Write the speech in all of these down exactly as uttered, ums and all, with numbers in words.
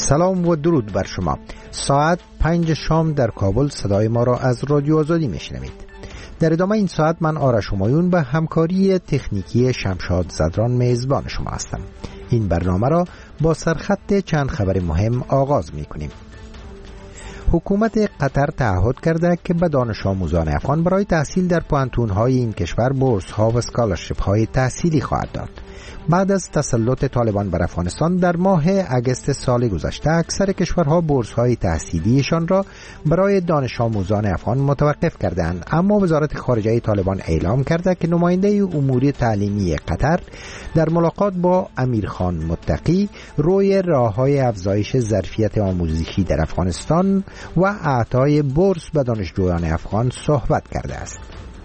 سلام و درود بر شما. ساعت پنج شام در کابل صدای ما را از رادیو آزادی میشنوید. در ادامه این ساعت من آرش همایون به همکاری تکنیکی شمشاد زدران میزبان شما هستم. این برنامه را با سرخط چند خبر مهم آغاز میکنیم. حکومت قطر تعهد کرده که به دانش آموزان افغان برای تحصیل در پوهنتون‌های این کشور بورس‌ها و اسکالرشیپ‌های تحصیلی خواهد داد. بعد از تسلط طالبان بر افغانستان در ماه اگست سال گذشته اکثر کشورها بورس‌های تحصیلیشان را برای دانش آموزان افغان متوقف کردند، اما وزارت خارجه طالبان اعلام کرده که نماینده امور تعلیمی قطر در ملاقات با امیرخان متقی روی راه‌های افزایش ظرفیت آموزشی در افغانستان و اعطای بورس به دانشجویان افغان صحبت کرده است.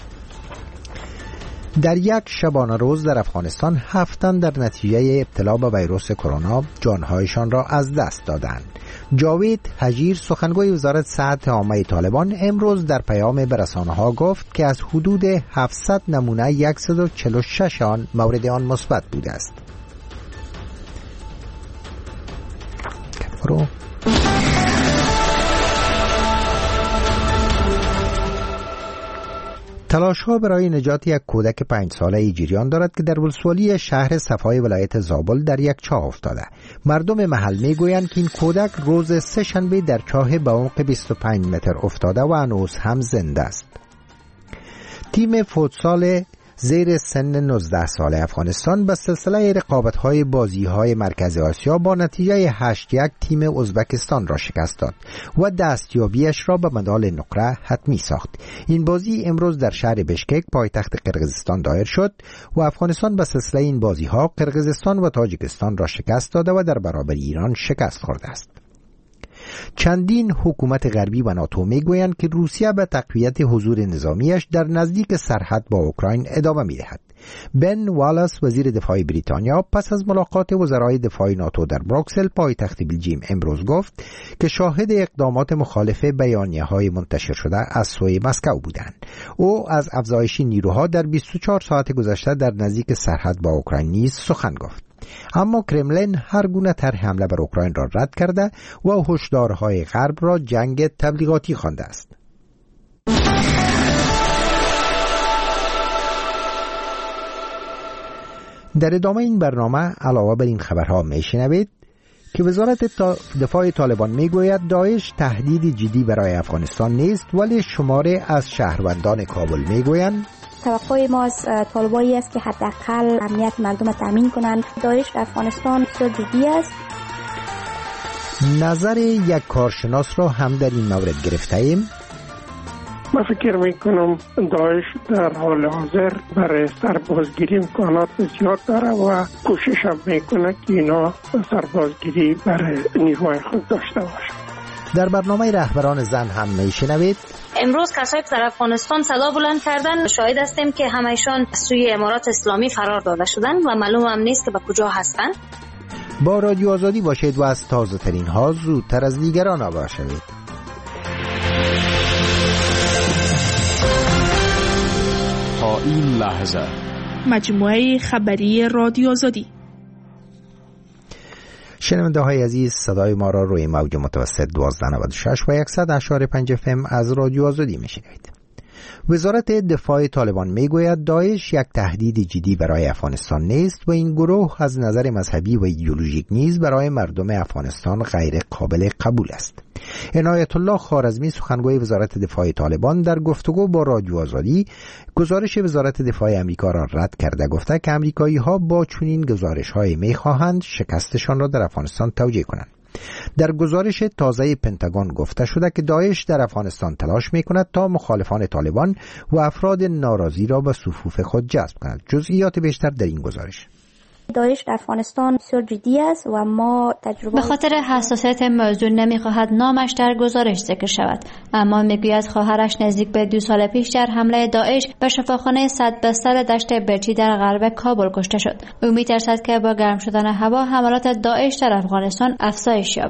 در یک شبانه روز در افغانستان هفت تن در نتیجه ابتلا به ویروس کرونا جانهایشان را از دست دادند. جاوید حجیر سخنگوی وزارت صحت عامه طالبان امروز در پیام به رسانه‌ها گفت که از حدود هفتصد نمونه صد و چهل و شش آن مورد آن مثبت بوده است. تلاش‌ها برای نجات یک کودک پنج ساله جریان دارد که در ولسوالی شهر صفای ولایت زابل در یک چاه افتاده. مردم محل میگویند که این کودک روز سه شنبه در چاه به عمق بیست و پنج متر افتاده و هنوز هم زنده است. تیم فوتسال زیر سن نوزده ساله افغانستان به سلسله رقابت‌های بازی‌های مرکز آسیا با نتیجه هشت یک تیم ازبکستان را شکست داد و دستیابیش را به مدال نقره حتمی ساخت. این بازی امروز در شهر بشکک پایتخت قرقیزستان دایر شد و افغانستان به سلسله این بازی‌ها قرقیزستان و تاجیکستان را شکست داده و در برابر ایران شکست خورده است. چندین حکومت غربی و ناتو میگویند که روسیه به تقویت حضور نظامیش در نزدیک سرحد با اوکراین ادامه میدهد. بن والاس وزیر دفاع بریتانیا پس از ملاقات وزرای دفاع ناتو در بروکسل پایتخت بلژیم امروز گفت که شاهد اقدامات مخالف بیانیه‌های منتشر شده از سوی مسکو بودند. او از افزایش نیروها در بیست و چهار ساعت گذشته در نزدیک سرحد با اوکراین نیز سخن گفت. اما کرملین هر گونه طرح حمله بر اوکراین را رد کرده و هشدارهای غرب را جنگ تبلیغاتی خوانده است. در ادامه این برنامه علاوه بر این خبرها میشنوید که وزارت دفاع طالبان میگوید داعش تهدید جدی برای افغانستان نیست، ولی شماره از شهروندان کابل میگویند توقع ما از طالبایی است که حداقل امنیت مردم را تامین کنند. داعش در افغانستان بسیار جدی است. نظر یک کارشناس را هم در این مورد گرفته ایم. من فکر میکنم داعش در حال حاضر برای سربازگیری امکانات زیاد داره و کوشش هم میکنه که اینا سربازگیری برای نیروهای خود داشته باشه. در برنامه رهبران زن هم میشنوید. امروز کسایی که در افغانستان صدا بلند کردن شاهد هستیم که همایشان سوی امارات اسلامی فرار داده شدن و معلوم هم نیست که به کجا هستن. با رادیو آزادی باشید و از تازه ترین ها زودتر از دیگران آگاه شوید. تا این لحظه مجموعه خبری رادیو آزادی. شنونده های عزیز، صدای ما را روی موج متوسط دوازده نود و شش و صد و اشاره پنج اف ام از رادیو آزادی میشنوید. وزارت دفاع طالبان میگوید داعش یک تهدید جدی برای افغانستان نیست و این گروه از نظر مذهبی و ایدئولوژیک نیز برای مردم افغانستان غیر قابل قبول است. عنایت الله خوارزمی سخنگوی وزارت دفاع طالبان در گفتگو با رادیو آزادی گزارش وزارت دفاع امریکا را رد کرده گفته که امریکایی‌ها با چنین گزارش‌هایی می‌خواهند شکستشان را در افغانستان توجیه کنند. در گزارش تازه پنتاگون گفته شده که داعش در افغانستان تلاش می‌کند تا مخالفان طالبان و افراد ناراضی را به صفوف خود جذب کند. جزئیات بیشتر در این گزارش. داعش در افغانستان بسیار جدی است و ما تجربه به خاطر حساسیت موضوع نمی‌خواهد نامش در گزارش ذکر شود، اما میگوید خواهرش نزدیک به دو سال پیش در حمله داعش به شفاخانه صد بستر دشت برچی در غرب کابل کشته شد. او می‌ترسد که با گرم شدن هوا حملات داعش در افغانستان افزایش یابد.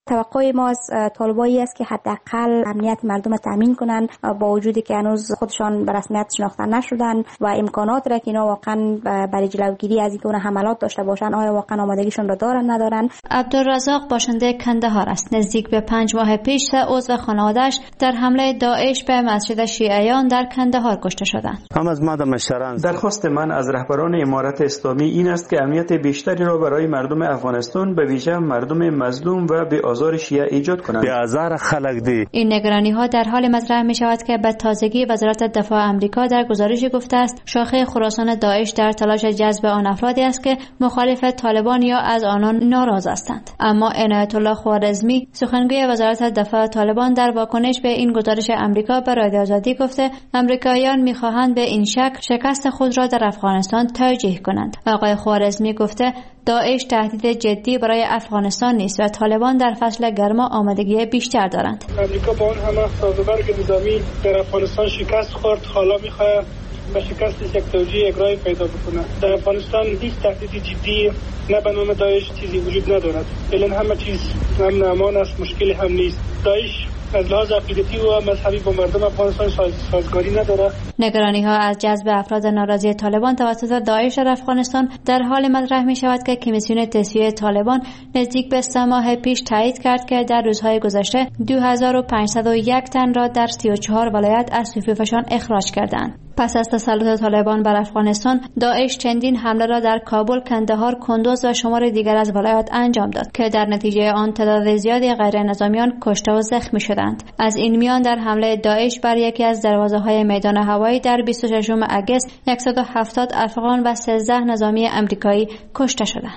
توقع ما از طالبایی است که حداقل امنیت مردم تامین کنند، با وجودی که هنوز خودشان به رسمیت شناخته نشدن و امکانات را که اینا واقعا برای جلوگیری از اینکه اون حملات داشته باشن آیا واقعا آمادگیشون را دارن ندارن. عبدالرزاق باشنده کندهار است. نزدیک به پنج ماه پیش سه عضو خانواده‌اش در حمله داعش به مسجد شیعیان در کندهار کشته شدند. درخواست من از رهبران امارت اسلامی این است که امنیت بیشتری را برای مردم افغانستان به ویژه مردم مظلوم و به آزار شیعه ایجاد کنند. این نگرانی ها در حال مطرح می شود که به تازگی وزارت دفاع آمریکا در گزارشی گفته است شاخه خراسان داعش در تلاش جذب آن افرادی است که مخالف طالبان یا از آنان ناراض هستند. اما عنایت الله خوارزمی سخنگوی وزارت دفاع طالبان در واکنش به این گزارش آمریکا به رادیو آزادی گفته امریکاییان می‌خواهند به این شکل شکست خود را در افغانستان توجیه کنند. آقای خوارزمی گفته داعش تهدید جدی برای افغانستان نیست و طالبان در فصل گرما آمادگی بیشتر دارند. امریکا با اون همه سازوکار نظامی در افغانستان شکست خورد، حالا می‌خواهد به شکست یک توجیه اگرای پیدا بکنه. در افغانستان هیچ تهدید جدی نه به نام داعش چیزی وجود ندارد. الان همه چیز امن امان است، مشکلی هم نیست. داعش از لحاظ عقیدتی و مذهبی با مردم افغانستان سازگاری نداره. نگرانی ها از جذب افراد ناراضی طالبان توسط داعش در افغانستان در حال مطرح می شود که کمیسیون تصفیه طالبان نزدیک به سه ماه پیش تایید کرد که در روزهای گذشته دو هزار و پانصد و یک تن را در سی و چهار ولایت از صفوفشان اخراج کردند. پس از تسلط طالبان بر افغانستان، داعش چندین حمله را در کابل، کندهار، کندوز و شمار دیگر از ولایات انجام داد که در نتیجه آن تعداد زیادی غیر نظامیان کشته و زخمی شدند. از این میان در حمله داعش بر یکی از دروازه‌های میدان هوایی در بیست و ششم اگست صد و هفتاد افغان و سیزده نظامی آمریکایی کشته شدند.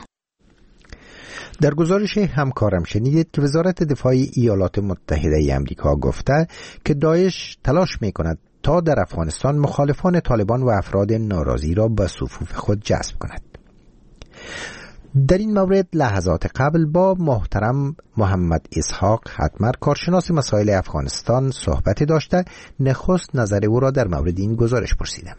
در گزارش همکارم شنیدید که وزارت دفاع ایالات متحده آمریکا گفته که داعش تلاش می‌کند تا در افغانستان مخالفان طالبان و افراد ناراضی را به صفوف خود جذب کند. در این مورد لحظات قبل با محترم محمد اسحاق حتمر کارشناس مسائل افغانستان صحبت داشته. نخست نظر او را در مورد این گزارش پرسیدم.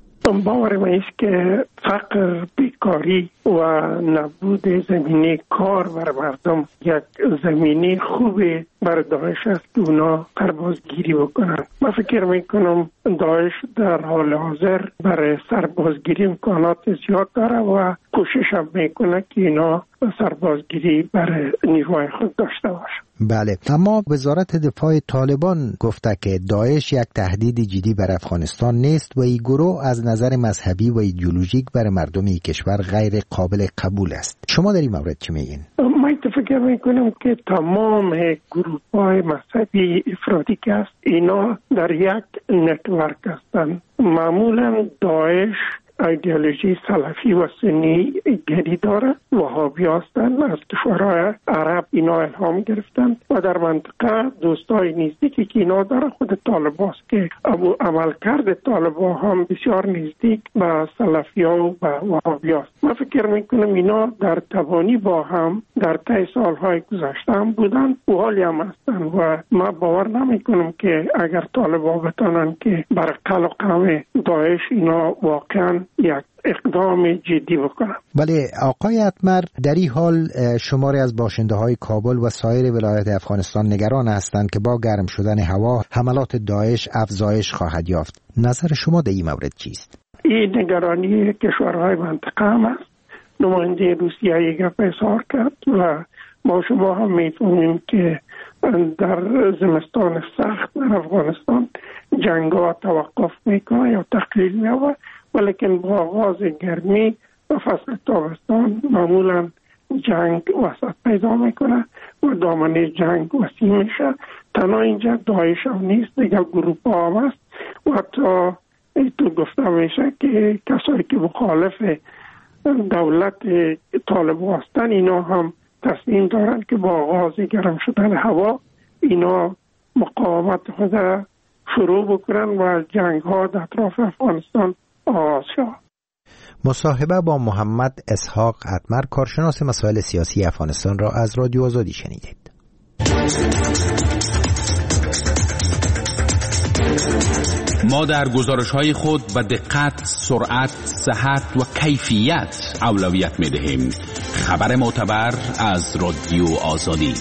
باور من است که فقر، بیکاری و نبود زمینه کار بر مردم یک زمینه خوبه بر داعش است که اونا سربازگیری بکنن. من فکر میکنم داعش در حال حاضر برای سربازگیری امکانات زیاد داره و کوشش هم میکنه که اینا سربازگیری برای نیروهای خود داشته باشه. بله، اما وزارت دفاع طالبان گفته که داعش یک تهدید جدی بر افغانستان نیست و این گروه از نظر مذهبی و ایدئولوژیک بر مردم این کشور غیر قابل قبول است. شما در این مورد چی میگین؟ من فکر میکنم که تمام گروه‌های مذهبی افراطی که است اینا در یک نتورک هستند. معمولا داعش ایدئولوژی سلفی و سنی گری داره، وهابی هستند، از کشورهای عرب اینا الهام گرفتن و در منطقه دوستای نزدیکی که اینا داره خود طالبان است که ابو عملکرد طالبان هم بسیار نزدیک به سلفی ها و وهابی است. من فکر میکنم اینا در تبانی با هم در طی سالهای گذشته هم بودن و حالی هم هستن و من باور نمیکنم که اگر طالبان بتانن که بر قلقم داعش اینا واقعا یک اقدام جدی بکنم. بله آقای حتمر، در این حال شماری از باشنده های کابل و سایر ولایات افغانستان نگران هستند که با گرم شدن هوا حملات داعش افزایش خواهد یافت. نظر شما در این مورد چیست؟ این نگرانی کشورهای منطقه هم است. نماینده روسیه یک گپ اظهار کرد و ما شما هم می‌فهمیم که در زمستان سخت در افغانستان جنگ ها توقف میکنه یا تقلیل می‌یابد، ولیکن با آغاز گرمی و فصل تابستان معمولا جنگ وسط پیدا میکنه و دامنه جنگ وسیع میشه. تنها اینجا داعش هم نیست، دیگه گروه ها هم است و حتی تو گفته میشه که کسایی که مخالف دولت طالبان هستن اینا هم تصمیم دارن که با آغاز گرم شدن هوا اینا مقاومت خود شروع بکنن و جنگ ها در اطراف افغانستان آغاز شد. مصاحبه با محمد اسحاق حتمر کارشناس مسائل سیاسی افغانستان را از رادیو آزادی شنیدید. ما در گزارش‌های خود به دقت، سرعت، صحت و کیفیت اولویت می‌دهیم. خبر معتبر از رادیو آزادی.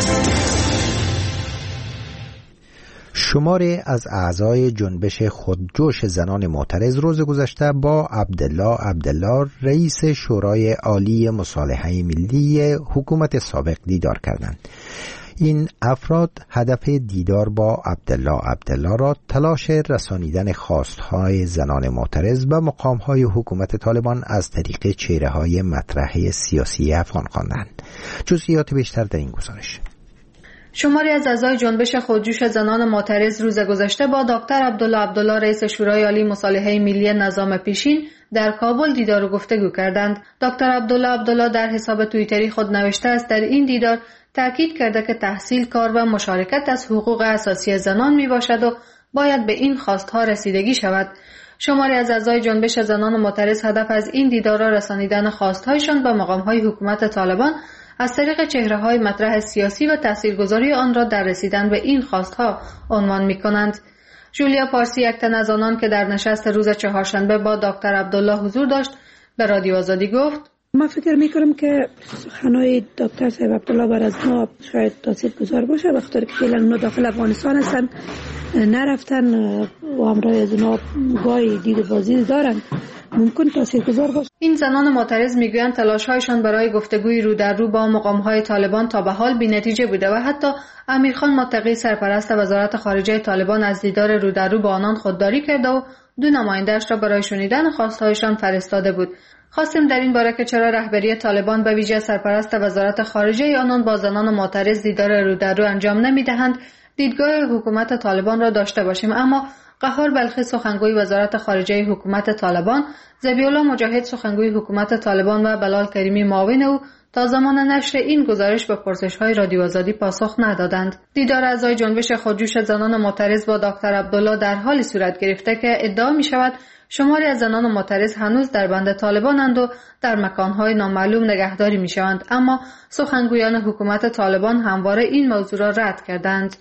شماری از اعضای جنبش خودجوش زنان معترض روز گذشته با عبدالله عبدالله رئیس شورای عالی مصالحه ملی حکومت سابق دیدار کردند. این افراد هدف دیدار با عبدالله عبدالله را تلاش رسانیدن خواستهای زنان معترض به مقامهای حکومت طالبان از طریق چهره‌های مطرح سیاسی افغان خواندند. جزئیات بیشتر در این گزارش. شماری از اعضای جنبش خودجوش زنان معترض روز گذشته با دکتر عبدالله عبدالله رئیس شورای عالی مصالحه ملی نظام پیشین در کابل دیدار و گفتگو کردند. دکتر عبدالله عبدالله در حساب توییتری خود نوشته است در این دیدار تاکید کرده که تحصیل، کار و مشارکت از حقوق اساسی زنان می باشد و باید به این خواستها رسیدگی شود. شماری از اعضای جنبش زنان معترض هدف از این دیدار را رسانیدن خواستهایشان به مقامهای حکومت طالبان از طریق چهره‌های مطرح سیاسی و تاثیرگذاری آن را در رسیدن به این خواستها عنوان می‌کنند. جولیا پارسی، یک تن از آنان که در نشست روز چهارشنبه با دکتر عبدالله حضور داشت، به رادیو آزادی گفت: ما فکر می‌کنم که سخنهای دکتر صاحب عبدالله بر از ما شاید تاثیرگذار باشه، بخاطر که فعلا اونا داخل افغانستان هستن، نرفتن و همراه از اونا گاهی دید بازی دارن، ممکن تاثیرگذار باشه. این زنان معترض میگویند تلاش‌هایشان برای گفتگوی رو در رو با مقام‌های طالبان تا به حال بی‌نتیجه بوده و حتی امیرخان متقی سرپرست وزارت خارجه طالبان از دیدار رو در رو با آنان خودداری کرده و دو نماینده‌اش را برای شنیدن خواستهایشان فرستاده بود. خواستیم در این باره که چرا رهبری طالبان به ویژه سرپرست وزارت خارجه آنان با زنان معترض دیدار رو در رو انجام نمی‌دهند، دیدگاه حکومت طالبان را داشته باشیم. اما قهار بلخی، سخنگوی وزارت خارجه حکومت طالبان، ذبیحالله مجاهد، سخنگوی حکومت طالبان و بلال کریمی، معاون او، تا زمان نشر این گزارش به پرسش‌های رادیو آزادی پاسخ ندادند. دیدار اعضای جنبش خودجوش زنان معترض با دکتر عبدالله در حالی صورت گرفته که ادعا می‌شود شماری از زنان معترض هنوز در بند طالبانند و در مکان‌های نامعلوم نگهداری می‌شوند، اما سخنگویان حکومت طالبان همواره این موضوع را رد کردند.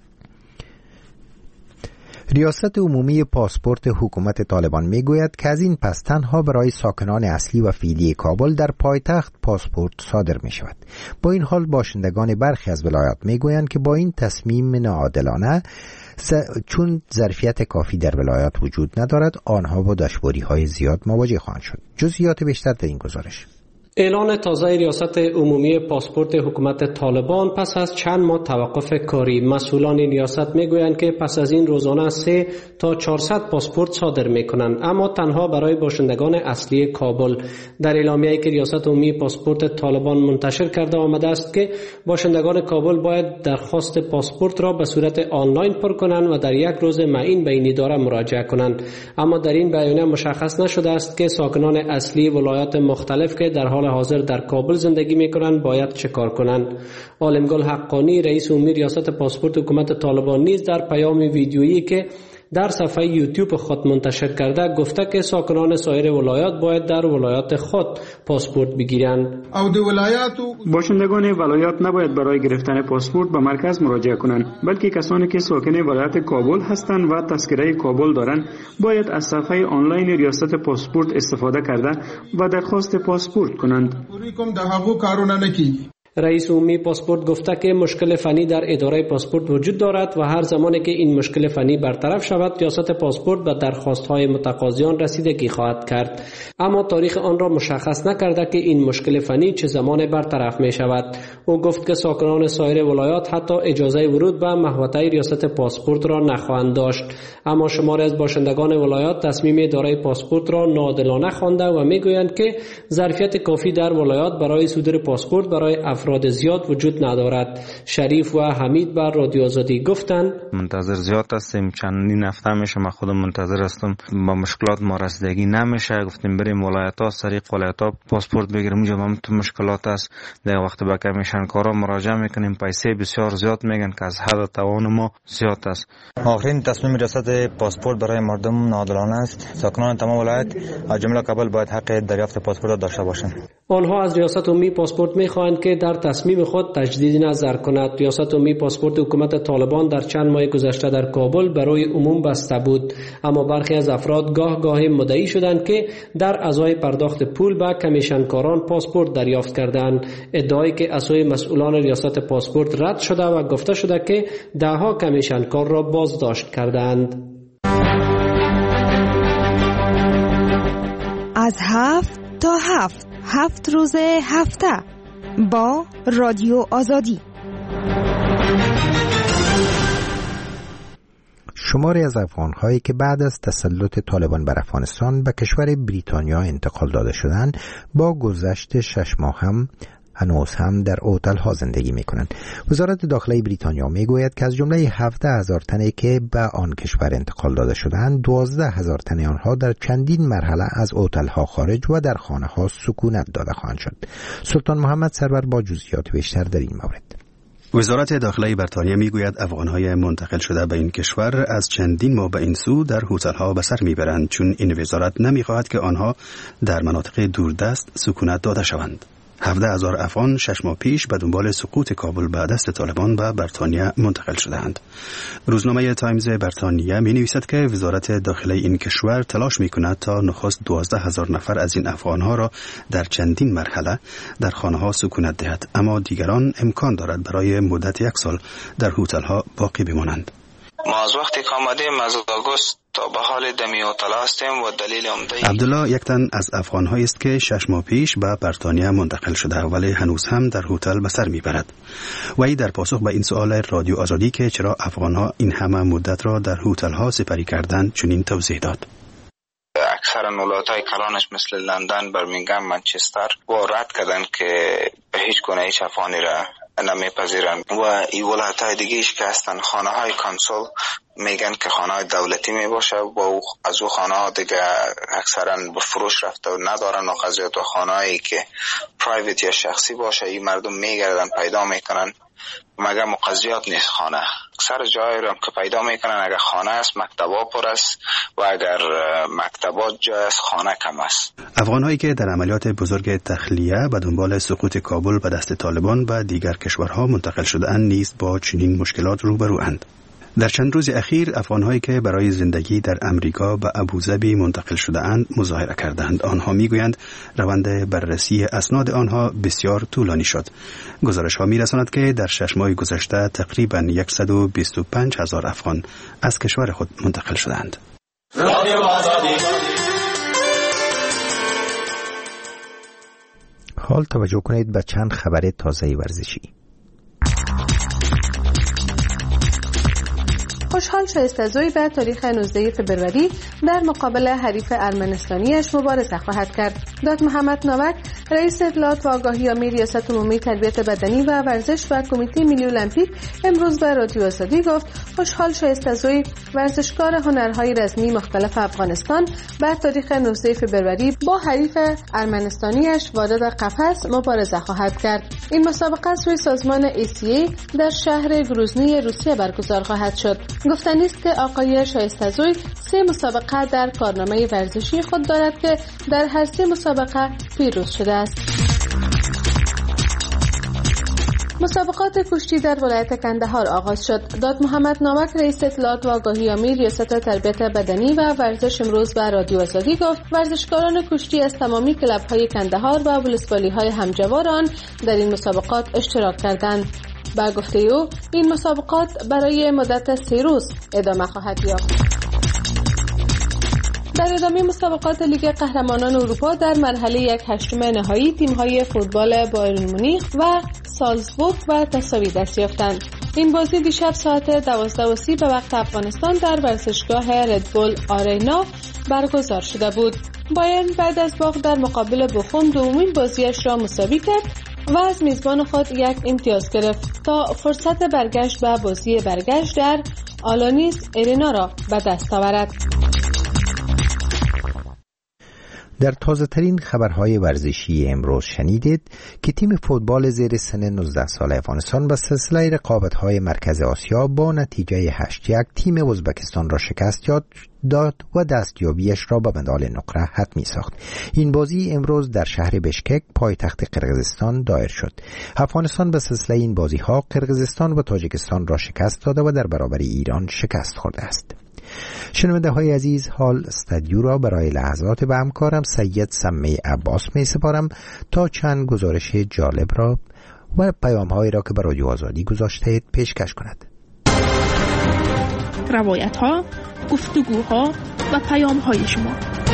ریاست عمومی پاسپورت حکومت طالبان میگوید که از این پس تنها برای ساکنان اصلی و فعلی کابل در پایتخت پاسپورت صادر می شود. با این حال باشندگان برخی از ولایات میگویند که با این تصمیم ناعادلانه چون ظرفیت کافی در ولایات وجود ندارد، آنها با دشواری های زیاد مواجه خواهند شد. جزئیات بیشتر در این گزارش. اعلان تازه ریاست عمومی پاسپورت حکومت طالبان پس از چند ماه توقف کاری. مسئولان ریاست میگویند که پس از این روزانه سه تا چهارصد پاسپورت صادر میکنند، اما تنها برای باشندگان اصلی کابل. در اعلامیه‌ای که ریاست عمومی پاسپورت طالبان منتشر کرده آمده است که باشندگان کابل باید درخواست پاسپورت را به صورت آنلاین پر کنند و در یک روز معین به این اداره مراجعه کنند. اما در این بیانیه مشخص نشده است که ساکنان اصلی ولایات مختلف که در حال حاضر در کابل زندگی میکنند باید چه کار کنند. عالمگل حقانی، رئیس عمومی ریاست پاسپورت حکومت طالبان، نیز در پیام ویدیویی که در صفحه یوتیوب خود منتشر کرده گفته که ساکنان سایر ولایات باید در ولایات خود پاسپورت بگیرند. او د ولایات باشندگان ولایات نباید برای گرفتن پاسپورت به مرکز مراجعه کنند، بلکه کسانی که ساکن ولایت کابل هستند و تذکره کابل دارند باید از صفحه آنلاین ریاست پاسپورت استفاده کرده و درخواست پاسپورت کنند. رئیس عمومی پاسپورت گفته که مشکل فنی در اداره پاسپورت وجود دارد و هر زمانی که این مشکل فنی برطرف شود ریاست پاسپورت به درخواست‌های متقاضیان رسیدگی خواهد کرد، اما تاریخ آن را مشخص نکرده که این مشکل فنی چه زمان برطرف می شود. او گفت که ساکنان سایر ولایات حتی اجازه ورود به محوطه ریاست پاسپورت را نخواهند داشت، اما شماری از باشندگان ولایات تصمیم اداره پاسپورت را ناعادلانه خوانده و میگویند که ظرفیت کافی در ولایات برای صدور پاسپورت برای افراد زیاد وجود ندارد. شریف و حمید بر رادیو آزادی گفتند منتظر زیاد هستیم، چندین هفته میشه من خودم منتظر هستم، با مشکلات ما رسیدگی نمیشه. گفتیم بریم ولایت ها، سریع ولایت ها پاسپورت بگیریم، اونجا هم تو مشکلات است. در وقت به کمیشن کارا مراجعه میکنیم، پیسه بسیار زیاد میگن که از حد توان ما زیاد است. آخرین تصمیم ریاست پاسپورت برای مردم ناعادلانه است. ساکنان تمام ولایت از جمله کابل باید حق دریافت پاسپورت داشته باشند. آنها از ریاست عمومی پاسپورت می‌خواهند که در تصمیم خود تجدید نظر کند. ریاست عمومی پاسپورت حکومت طالبان در چند ماه گذشته در کابل برای عموم بسته بود، اما برخی از افراد گاه گاهی مدعی شدند که در ازای پرداخت پول به کمیشنکاران پاسپورت دریافت کردند، ادعایی که از سوی مسئولان ریاست پاسپورت رد شده و گفته شده که دهها کمیشنکار را بازداشت کردند. از هفت تا هفت هفت روز هفته با رادیو آزادی. شماری از افغان‌هایی که بعد از تسلط طالبان بر افغانستان به کشور بریتانیا انتقال داده شدند با گذشت شش ماه هم هنوز هم در هتل‌ها زندگی می‌کنند. وزارت داخله بریتانیا می‌گوید که از جمله هفده هزار تنی که به آن کشور انتقال داده شدند، دوازده هزار تن آنها در چندین مرحله از هتل‌ها خارج و در خانه‌ها سکونت داده خواهند شد. سلطان محمد سرور با جزئیات بیشتر در این مورد. وزارت داخله بریتانیا میگوید افغان‌های منتقل شده به این کشور از چندین ماه به این سو در هتل‌ها به سر میبرند، چون این وزارت نمی‌خواهد که آنها در مناطق دوردست سکونت داده شوند. هفده هزار افغان شش ماه پیش به دنبال سقوط کابل به دست طالبان به بریتانیا منتقل شدند. روزنامه تایمز بریتانیا می نویسد که وزارت داخله این کشور تلاش می کند تا نخست دوازده هزار نفر از این افغان ها را در چندین مرحله در خانه ها سکونت دهد، اما دیگران امکان دارد برای مدت یک سال در هتل ها باقی بمانند. ما از وقتی که آمدیم از آگوست تا به حال دمی هتل هستیم و دلیل عمده عبدالله یک تن از افغان‌هایی است که شش ماه پیش به بریتانیا منتقل شده ولی هنوز هم در هتل به سر میبرد. وی در پاسخ به این سوال رادیو آزادی که چرا افغان‌ها این همه مدت را در هتل‌ها سپری کردند چنین توضیح داد. اکثر ولایت‌های کلانش مثل لندن، برمینگهم، منچستر و رد کردن که به هیچ گونه هیچ افغانی را نمیپذیرند و این ولایت‌های دیگه‌اش که هستن خانه‌های کانسول میگن که خانه‌های دولتی میباشه و از او خانه‌ها دیگه اکثرا به فروش رفته و ندارن و قضیت و خانه‌هایی که پرایوت یا شخصی باشه این مردم میگردن پیدا میکنن، مگر مقضیات نیست خانه. اکثر جایی رو که پیدا میکنن اگر خانه است مکتبا پر است و اگر مکتبات جای است خانه کم است. افغان‌هایی که در عملیات بزرگ تخلیه به دنبال سقوط کابل به دست طالبان و دیگر کشورها منتقل شده‌اند نیز با چنین مشکلات روبروند. در چند روز اخیر افغان‌هایی که برای زندگی در امریکا به ابوظبی منتقل شده‌اند مظاهره کردند. آنها میگویند روند بررسی اسناد آنها بسیار طولانی شد. گزارش‌ها می‌رساند که در شش ماه گذشته تقریباً صد و بیست و پنج هزار افغان از کشور خود منتقل شدند. حال توجه کنید به چند خبر تازه ورزشی. خوشحال شایسته‌زوی به تاریخ نوزده فوریه در مقابل حریف ارمنستانیش مبارزه خواهد کرد. داد محمد ناوک رئیس اطلاعات و آگاهی عامه ریاست عمومی تربیت بدنی و ورزش و کمیته ملی المپیک امروز به رادیو آزادی گفت خوشحال شایسته‌زوی ورزشکار هنرهای رزمی مختلف افغانستان به تاریخ نوزده فوریه با حریف ارمنستانیش وارد قفس مبارزه خواهد کرد. این مسابقه سوی سازمان ای سی ای در شهر گروزنی روسیه برگزار خواهد شد. گفتنی است که آقای شایسته‌زوی سه مسابقه در کارنامه ورزشی خود دارد که در هر سه مسابقه پیروز شده است. مسابقات کشتی در ولایت کندهار آغاز شد. داد محمد ناوک رئیس اطلاعات و آگاهی عامه ریاست تربیت بدنی و ورزش امروز به رادیو آزادی گفت ورزشکاران کشتی از تمامی کلب‌های کندهار و ولسوالی‌های همجوار آن در این مسابقات اشتراک کردند. با گفته او این مسابقات برای مدت سه روز ادامه خواهد یافت. در ادامه مسابقات لیگ قهرمانان اروپا در مرحله یک هشتم نهایی تیم‌های فوتبال بایرن مونیخ و سالزبورگ و تساوی دست یافتند. این بازی دیشب ساعت دوازده و سی به وقت افغانستان در ورزشگاه ردبول آرینا برگزار شده بود. بایرن بعد از باخت در مقابل بوخوم دومین بازیش را مساوی کرد و از میزبان خود یک امتیاز گرفت تا فرصت برگشت به بازی برگشت در آلانیس ارینا را به دست آورد. در تازه ترین خبرهای ورزشی امروز شنیدید که تیم فوتبال زیر سن نوزده ساله افغانستان به سلسله رقابت‌های مرکز آسیا با نتیجه هشت یک تیم ازبکستان را شکست داد و دستیابیش را به مدال نقره حتمی ساخت. این بازی امروز در شهر بشکک پایتخت قرقیزستان دایر شد. افغانستان به سلسله این بازی‌ها قرقیزستان و تاجیکستان را شکست داده و در برابر ایران شکست خورده است. شنونده های عزیز، حال استودیو را برای لحظات به همکارم سید سمی عباس می سپارم تا چند گزارش جالب را و پیام هایی را که بر رادیو آزادی گذاشته اید پیشکش کند. روایت ها، گفتگوها و پیام های شما.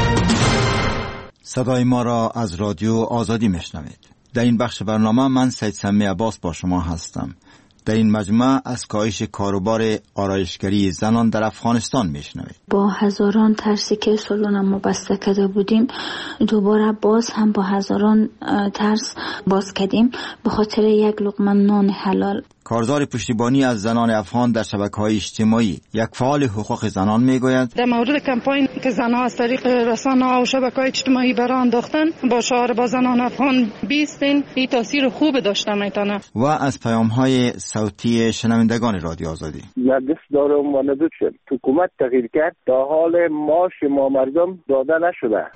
صدای ما را از رادیو آزادی میشنوید. در این بخش برنامه من سید سمی عباس با شما هستم. در این مجموعه از کاهش کاروبار آرایشگری زنان در افغانستان میشنوید. با هزاران ترسی که سالن ما بسته کرده بودیم، دوباره باز هم با هزاران ترس باز کردیم به خاطر یک لقمه نان حلال. کارزار پشتیبانی از زنان افغان در شبکه‌های اجتماعی، یک فعال حقوق زنان میگوید در مورد کمپاین که زنها از طریق رسانه‌ها و شبکه‌های اجتماعی برآ انداختن با شعار با زنان افغان بیستین، این تاثیر خوب داشته میتونه. و از پیام‌های صوتی شنوندگان رادیو آزادی. نقص دارم و ندود شد. حکومت تغییر کرد، تا حال معاش ما مردم داده نشده.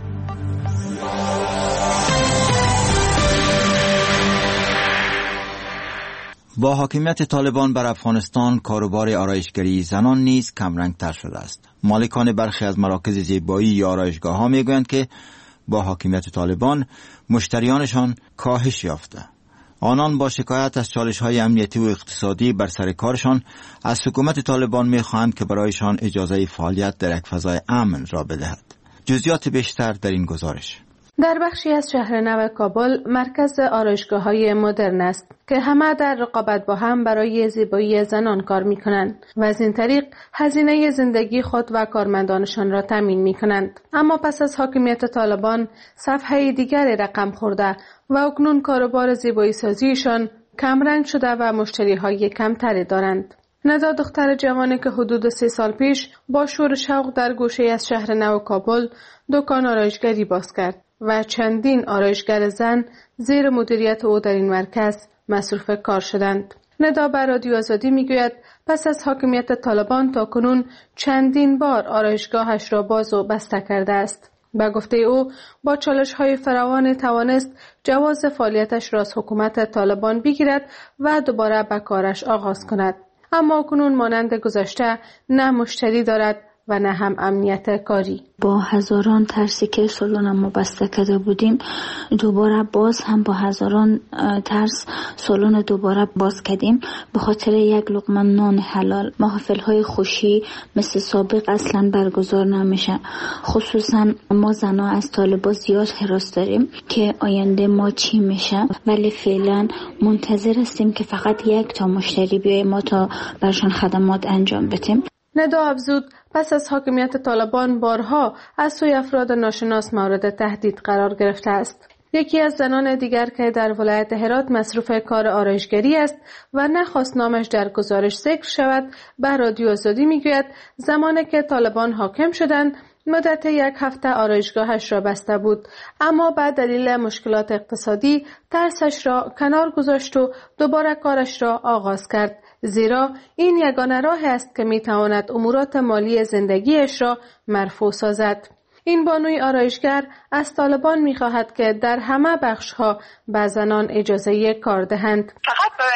با حاکمیت طالبان بر افغانستان، کاروبار آرایشگری زنان نیز کمرنگ‌تر شده است. مالکان برخی از مراکز زیبایی یا آرایشگاه‌ها میگویند که با حاکمیت طالبان مشتریانشان کاهش یافته. آنان با شکایت از چالش‌های امنیتی و اقتصادی بر سر کارشان از حکومت طالبان می‌خواهند که برایشان اجازه فعالیت در یک فضای امن را بدهد. جزئیات بیشتر در این گزارش. در بخشی از شهر نو کابل مرکز آرایشگاه‌های مدرن است که همه در رقابت با هم برای زیبایی زنان کار می‌کنند و از این طریق هزینه زندگی خود و کارمندانشان را تامین می‌کنند. اما پس از حاکمیت طالبان صفحه دیگری رقم خورده و اکنون کاروبار زیبایی سازیشان کمرنگ شده و مشتری‌های کمتری دارند. ندا دختر جوانی که حدود سه سال پیش با شور شوق در گوشه از شهر نو کابل دکان آرایشگری باز کرد و چندین آرایشگر زن زیر مدیریت او در این مرکز مصروف کار شدند. ندا بر رادیو آزادی میگوید پس از حاکمیت طالبان تا کنون چندین بار آرایشگاهش را باز و بسته کرده است. به گفته او با چالش‌های فراوان توانست جواز فعالیتش را از حکومت طالبان بگیرد و دوباره به کارش آغاز کند. اما کنون مانند گذشته نه مشتری دارد و نه هم امنیت کاری. با هزاران ترسی که سالن ما بسته کرده بودیم، دوباره باز هم با هزاران ترس سالن دوباره باز کردیم به خاطر یک لقمه نان حلال. محافل‌های خوشی مثل سابق اصلا برگزار نمیشه. خصوصا ما زنها از طالبان زیاد حراس داریم که آینده ما چی میشه، ولی فعلا منتظر هستیم که فقط یک تا مشتری بیای ما تا برشان خدمات انجام بدیم. ندا افزود پس از حاکمیت طالبان بارها از سوی افراد ناشناس مورد تهدید قرار گرفته است. یکی از زنان دیگر که در ولایت هرات مصروف کار آرایشگری است و نخواست نامش در گزارش ذکر شود، به رادیو آزادی میگوید زمانی که طالبان حاکم شدند مدت یک هفته آرایشگاهش را بسته بود، اما به دلیل مشکلات اقتصادی ترسش را کنار گذاشت و دوباره کارش را آغاز کرد، زیرا این یگانه راه است که میتواند امورات مالی زندگیش را مرفوع سازد. این بانوی آرایشگر از طالبان میخواهد که در همه بخش‌ها به زنان اجازه کار دهند. فقط به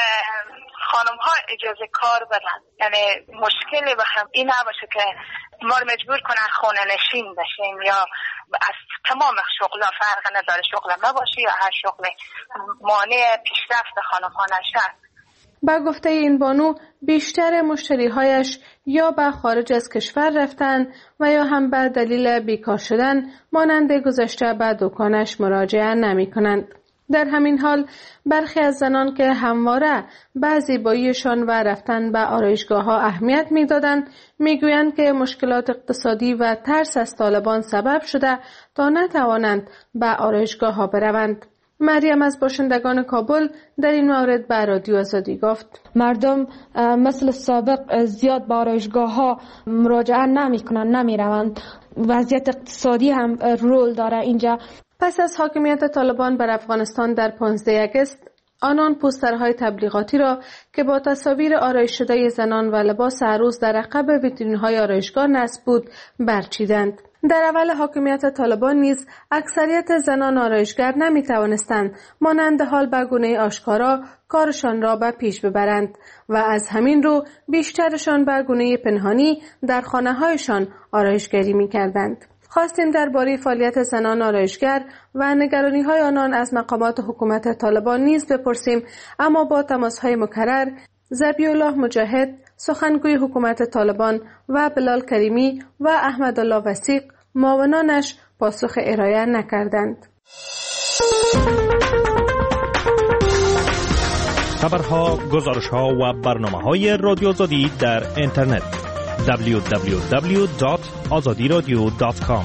خانم ها اجازه کار بدن، یعنی مشکلی به هم این نباشه که ما رو مجبور کنن خونه نشین بشیم یا از تمام شغل فرق نداره شغل ما باشه یا هر شغل مانع پیشرفت خانم ها نشه. با گفته این بانو بیشتر مشتریهایش یا به خارج از کشور رفتن و یا هم به دلیل بیکار شدن مانند گذشته به دکانش مراجعه نمی کنند. در همین حال برخی از زنان که همواره به زیباییشان و رفتن به آرایشگاه ها اهمیت می دادند می گویند که مشکلات اقتصادی و ترس از طالبان سبب شده تا نتوانند به آرایشگاه ها بروند. مریم از باشندگان کابل در این مورد به رادیو آزادی گفت مردم مثل سابق زیاد به آرایشگاه ها مراجعه نمی کنن، نمی روند. وضعیت اقتصادی هم رول داره اینجا. پس از حاکمیت طالبان بر افغانستان در پانزده آگوست، آنان پوسترهای تبلیغاتی را که با تصاویر آرایش شده زنان و لباس عروس در عقب ویترین‌های آرایشگاه نصب بود برچیدند. در اول حاکمیت طالبان نیز اکثریت زنان آرایشگر نمی توانستند مانند حال به گونه آشکارا کارشان را به پیش ببرند و از همین رو بیشترشان به گونه پنهانی در خانه‌هایشان آرایشگری می کردند. خواستیم درباره فعالیت زنان آرایشگر و نگرانی‌های آنان از مقامات حکومت طالبان نیز بپرسیم، اما با تماس‌های مکرر ذبیح‌الله مجاهد سخنگوی حکومت طالبان و بلال کریمی و احمدالله وثیق معاونانش پاسخ ارائه نکردند. خبرها، گزارش‌ها و برنامه‌های رادیو آزادی در اینترنت دبلیو دبلیو دبلیو دات آزادی رادیو دات کام.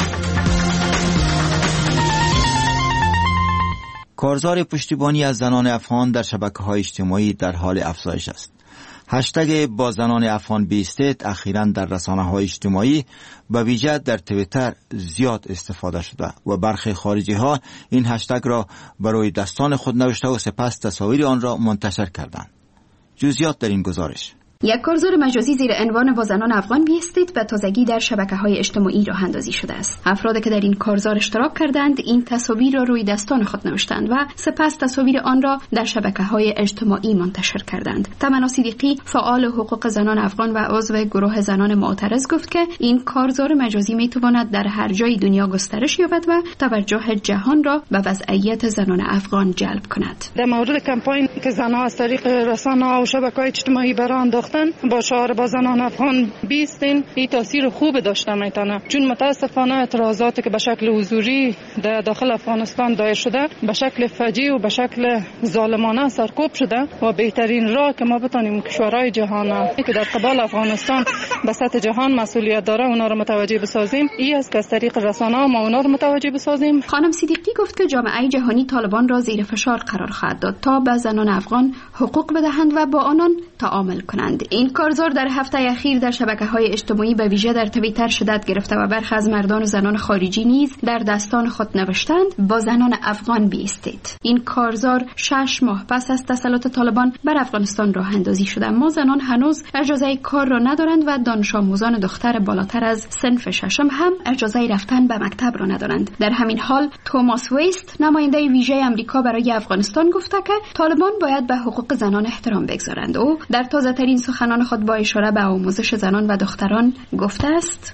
کارزار پشتیبانی از زنان افغان در شبکه‌های اجتماعی در حال افزایش است. هشتگ با زنان افغان بیستید اخیراً در رسانه‌های اجتماعی و ویژه در توییتر زیاد استفاده شده و برخی خارجی‌ها این هشتگ را برای دستان خود نوشته و سپس تصاویر آن را منتشر کردند. جزئیات در این گزارش. یک کارزار مجازی زیر عنوان با زنان افغان بیستید به تازگی در شبکه‌های اجتماعی راه اندازی شده است. افرادی که در این کارزار اشتراک کردند این تصاویر را روی دستان خود نوشتند و سپس تصاویر آن را در شبکه‌های اجتماعی منتشر کردند. تمنا صدیقی فعال حقوق زنان افغان و عضو گروه زنان معترض گفت که این کارزار مجازی میتواند در هر جای دنیا گسترش یابد و توجه جهان را به وضعیت زنان افغان جلب کند. در مورد کمپاین که زنان از طریق رسانه‌ها و شبکه‌های اجتماعی برآورده با شعار با زنان افغان بیستین این تاثیر خوب داشته میتونه، چون متاسفانه اعتراضاتی که به شکل حضوری در داخل افغانستان دایر شده به شکل فجیع و به شکل ظالمانه سرکوب شده و بهترین راه که ما بتونیم کشورهای جهان که در قبال افغانستان به سطح جهان مسئولیت داره اونا رو متوجه بسازیم، این است که از طریق رسانه‌ها ما اونا رو متوجه بسازیم. خانم صدیقی گفت که جامعه جهانی طالبان را زیر فشار قرار خواهد داد تا به زنان افغان حقوق بدهند و با آنان تعامل کنند. این کارزار در هفته اخیر در شبکه‌های اجتماعی به ویژه در توییتر شدت گرفته و برخی از مردان و زنان خارجی نیز در دستان خود نوشتند با زنان افغان بیستید. این کارزار شش ماه پس از تسلط طالبان بر افغانستان راه اندازی شده، اما زنان هنوز اجازه کار را ندارند و دانش آموزان دختر بالاتر از صنف ششم هم اجازه رفتن به مکتب را ندارند. در همین حال توماس ویست نماینده ویژه امریکا برای افغانستان گفته که طالبان باید به حقوق زنان احترام بگذارند. او در تازه ترین سخنان خود با اشاره به آموزش زنان و دختران گفته است: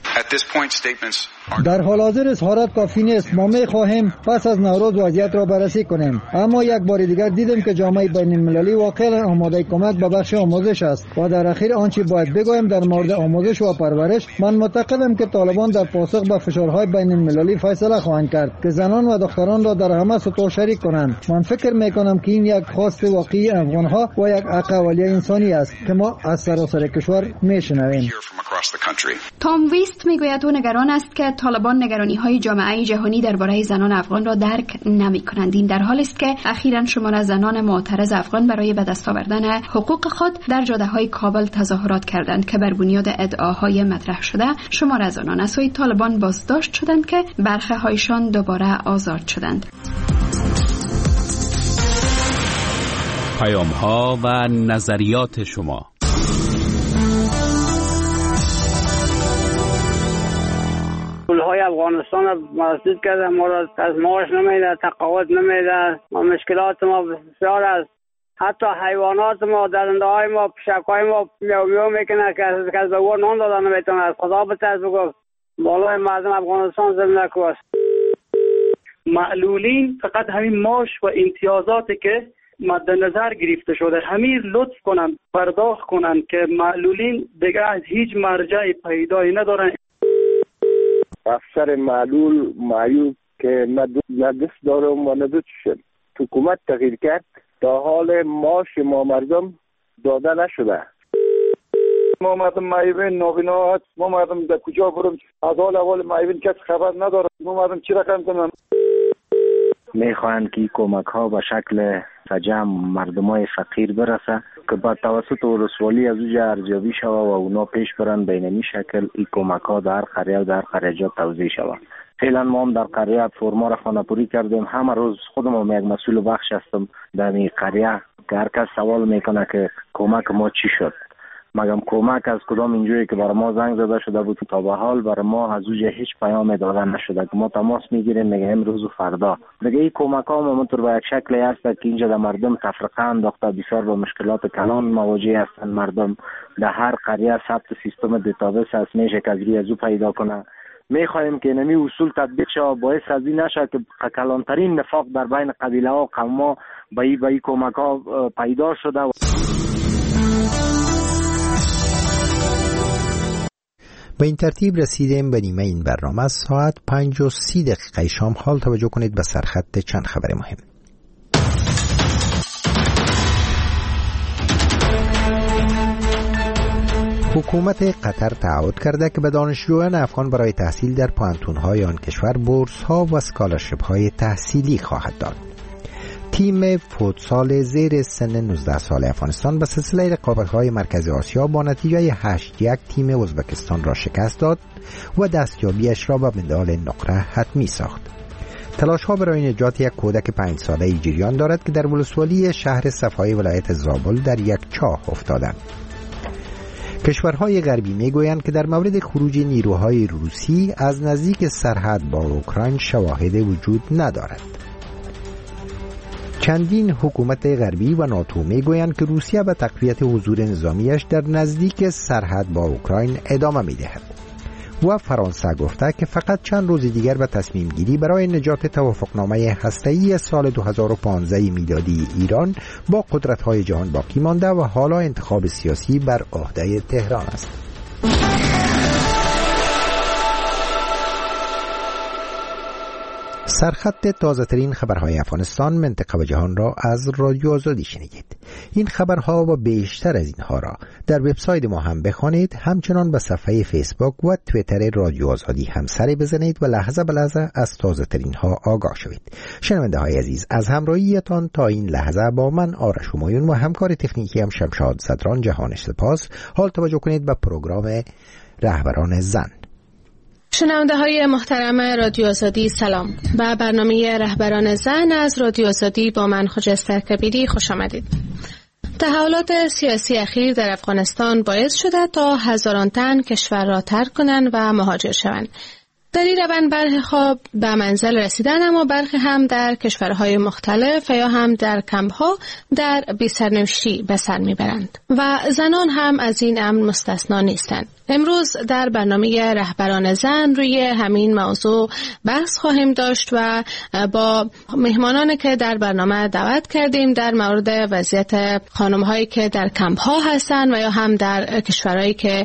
در حال حاضر اظهارات کافی نیست. ما می خواهیم پس از نوروز وضعیت را بررسی کنیم، اما یک بار دیگر دیدیم که جامعه بین المللی واقعا آماده کمک به بخش آموزش است و در اخیر آنچه باید بگویم در مورد آموزش و پرورش، من معتقدم که طالبان در پاسخ به فشارهای بین المللی فیصله خواهند کرد که زنان و دختران را در همه سطوح شریک کنند. من فکر می کنم که این یک خواست واقعی افغانها و یک حق اولیه انسانی است که ما از سراسر کشور میشنویم. تام ویست میگوید او نگران است که طالبان نگرانی‌های جامعه جهانی درباره زنان افغان را درک نمی‌کنند. این در حالی است که اخیراً شمار از زنان معترض افغان برای به دست آوردن حقوق خود در جاده‌های کابل تظاهرات کردند که بر بنیاد ادعاهای مطرح شده شمار از آنان از سوی طالبان بازداشت شدند که برخی‌هایشان دوباره آزاد شدند. پیام‌ها و نظریات شما. پولهای افغانستان را مسدود کرده، ما را از معاش نمیده، تقاعد نمیده، ما مشکلات ما بسیار است. حتی حیوانات ما، درنده های ما، پشک های ما میو میو میکنه که از بگور نان دادن نمیتونه. از خدا بترس بگو بالای مردم افغانستان زنده کواست. معلولین فقط همین معاش و امتیازاتی که مد نظر گرفته شده همین لطف کنن پرداخت کنن که معلولین دیگه از هیچ مرجعی پیدایی ندارن. افسر معلول معیوب که نه دست دارم و نه دو چشم، حکومت تغییر کرد تا حال معاش ما مردم داده نشده. ما مردم معیوین نابینا هست، ما مردم در کجا برم از حال اول معیوین کس خبر نداره، ما مردم چی رقم کنم. میخواهند که کمک ها به شکل سجم مردم های فقیر برسه که با توسط ولسوالی از اوجه ارزیابی شوه و اونا پیش برن به این شکل این کمک ها در قریه و در خرجات توزیع شوه. فعلا ما هم در قریه فرما را خانه‌پوری کردیم. همه روز خودم هم یک مسئول بخش هستم در این قریه که هر کس سوال میکنه که کمک ما چی شد. مگم کمک از کدام اینجوری که برای ما زنگ زده شده بود تا به حال برای ما از اوجه هیچ پیام داده نشده که ما تماس میگیریم میگه امروز و فردا. دیگه این کمک ها همونطور به یک شکلی هست که اینجا در مردم تفرقه انداخته، بسیار با مشکلات کلان مواجه هستند. مردم در هر قریه ثبت سیستم دیتابیس هست، میشه که از روی از او پیدا کنه. میخواهیم که نمی اصول تطبیق شود، باعث از این نشه که کلانترین نفاق در بین قبیله ها و قوم ها به این کمک ها پیدا شده. به این ترتیب رسیدیم به نیمه این برنامه. ساعت پنج و سی دقیقه شام. حال توجه کنید به سرخط چند خبر مهم. حکومت قطر تعهد کرده که به دانشجویان افغان برای تحصیل در پوهنتون‌های آن کشور بورس‌ها و اسکالرشیپ‌های تحصیلی خواهد داد. تیم فوتسال زیر سن نوزده سال افغانستان به سلسله رقابت‌های مرکز آسیا با نتیجه هشت یک تیم ازبکستان را شکست داد و دستیابیش را به مدال نقره حتمی ساخت. تلاش‌ها برای نجات یک کودک پنج ساله‌ای جریان دارد که در ولسوالی شهر صفای ولایت زابل در یک چاه افتادند. کشورهای غربی میگویند که در مورد خروج نیروهای روسی از نزدیک سرحد با اوکراین شواهد وجود ندارد. چندین حکومت غربی و ناتو میگویند که روسیه به تقویت حضور نظامیش در نزدیک سرحد با اوکراین ادامه میدهد و فرانسه گفته که فقط چند روز دیگر به تصمیم گیری برای نجات توافقنامه هسته‌ای سال دو هزار و پانزده میلادی ایران با قدرت‌های جهان باقی مانده و حالا انتخاب سیاسی بر عهده تهران است. سرخط تازه ترین خبرهای افغانستان، منطقه و جهان را از رادیو آزادی شنیدید. این خبرها و بیشتر از اینها را در وبسایت ما هم بخوانید. همچنان به صفحه فیسبوک و توییتر رادیو آزادی هم سری بزنید و لحظه به لحظه از تازه ترین ها آگاه شوید. شنونده های عزیز، از همراهیتان تا این لحظه با من آرش همایون و همکار تکنیکی هم شمشاد صدران جهانش سپاس. حال توجه کنید به پروگرام رهبران زن. شنونده های محترم رادیو آزادی سلام. به برنامه رهبران زن از رادیو آزادی با من خجسته کبیری خوش آمدید. تحولات سیاسی اخیر در افغانستان باعث شده تا هزاران تن کشور را ترک کنند و مهاجر شوند. در این روند برخی خواب به منزل رسیدن، اما برخی هم در کشورهای مختلف یا هم در کمپ‌ها در بی‌سرنوشتی به سر میبرند و زنان هم از این امر مستثنا نیستند. امروز در برنامه رهبران زن روی همین موضوع بحث خواهیم داشت و با مهمانانی که در برنامه دعوت کردیم در مورد وضعیت خانم‌هایی که در کمپ‌ها هستند و یا هم در کشورهایی که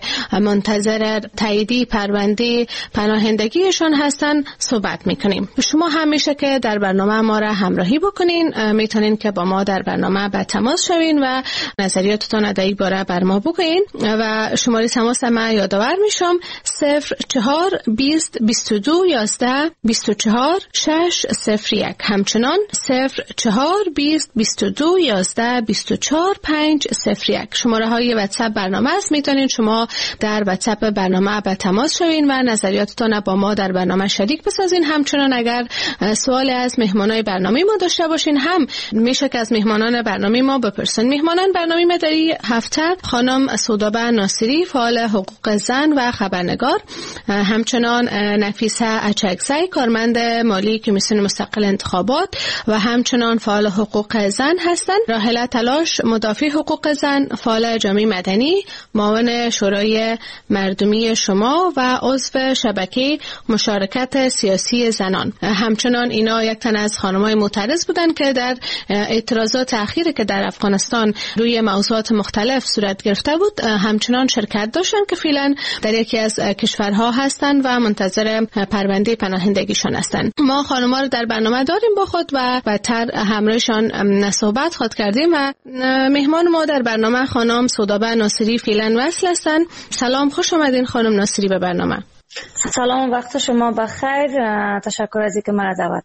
منتظر تاییدی پرونده پناهندگیشان هستند صحبت می‌کنیم. شما هم میشه که در برنامه ما را همراهی بکنین، میتونین که با ما در برنامه به تماس شوین و نظریاتتان در این باره بر ما بگوین و شماره تماس ما یادآور میشم صفر چهار بیست بیست و دو یازده بیست و چهار شش صفر یک، همچنان صفر چهار بیست بیست و دو یازده بیست و چهار پنج صفر یک. شماره های واتساپ برنامه است، میتونید شما در واتساپ برنامه به تماس شوین و نظریاتتان با ما در برنامه شریک بسازین. همچنان اگر سوال از مهمانای برنامه ما داشته باشین هم میشه که از مهمانان برنامه ما بپرسین. مهمانان برنامه ما در این هفته خانم سودابه ناصری، فعال حقوق زن و خبرنگار، همچنان نفیسه اچکزی، کارمند مالی کمیسیون مستقل انتخابات و همچنان فعال حقوق زن هستند. راحله تلاش، مدافع حقوق زن، فعال جامعه مدنی، معاون شورای مردمی شما و عضو شبکه مشارکت سیاسی زنان. همچنان اینا یک تن از خانم‌های معترض بودند که در اعتراضات اخیری که در افغانستان روی موضوعات مختلف صورت گرفته بود همچنان شرکت داشتن که فعلا در یکی از کشورها هستند و منتظر پرونده پناهندگیشان هستند. ما خانم‌ها رو در برنامه داریم با خود و بعدتر همراهشان صحبت خود کردیم و مهمان ما در برنامه خانم سودابه ناصری فعلا وصل هستند. سلام، خوش آمدین خانم ناصری به برنامه. سلام، وقت شما بخیر. تشکر از اینکه مرا دعوت کرد.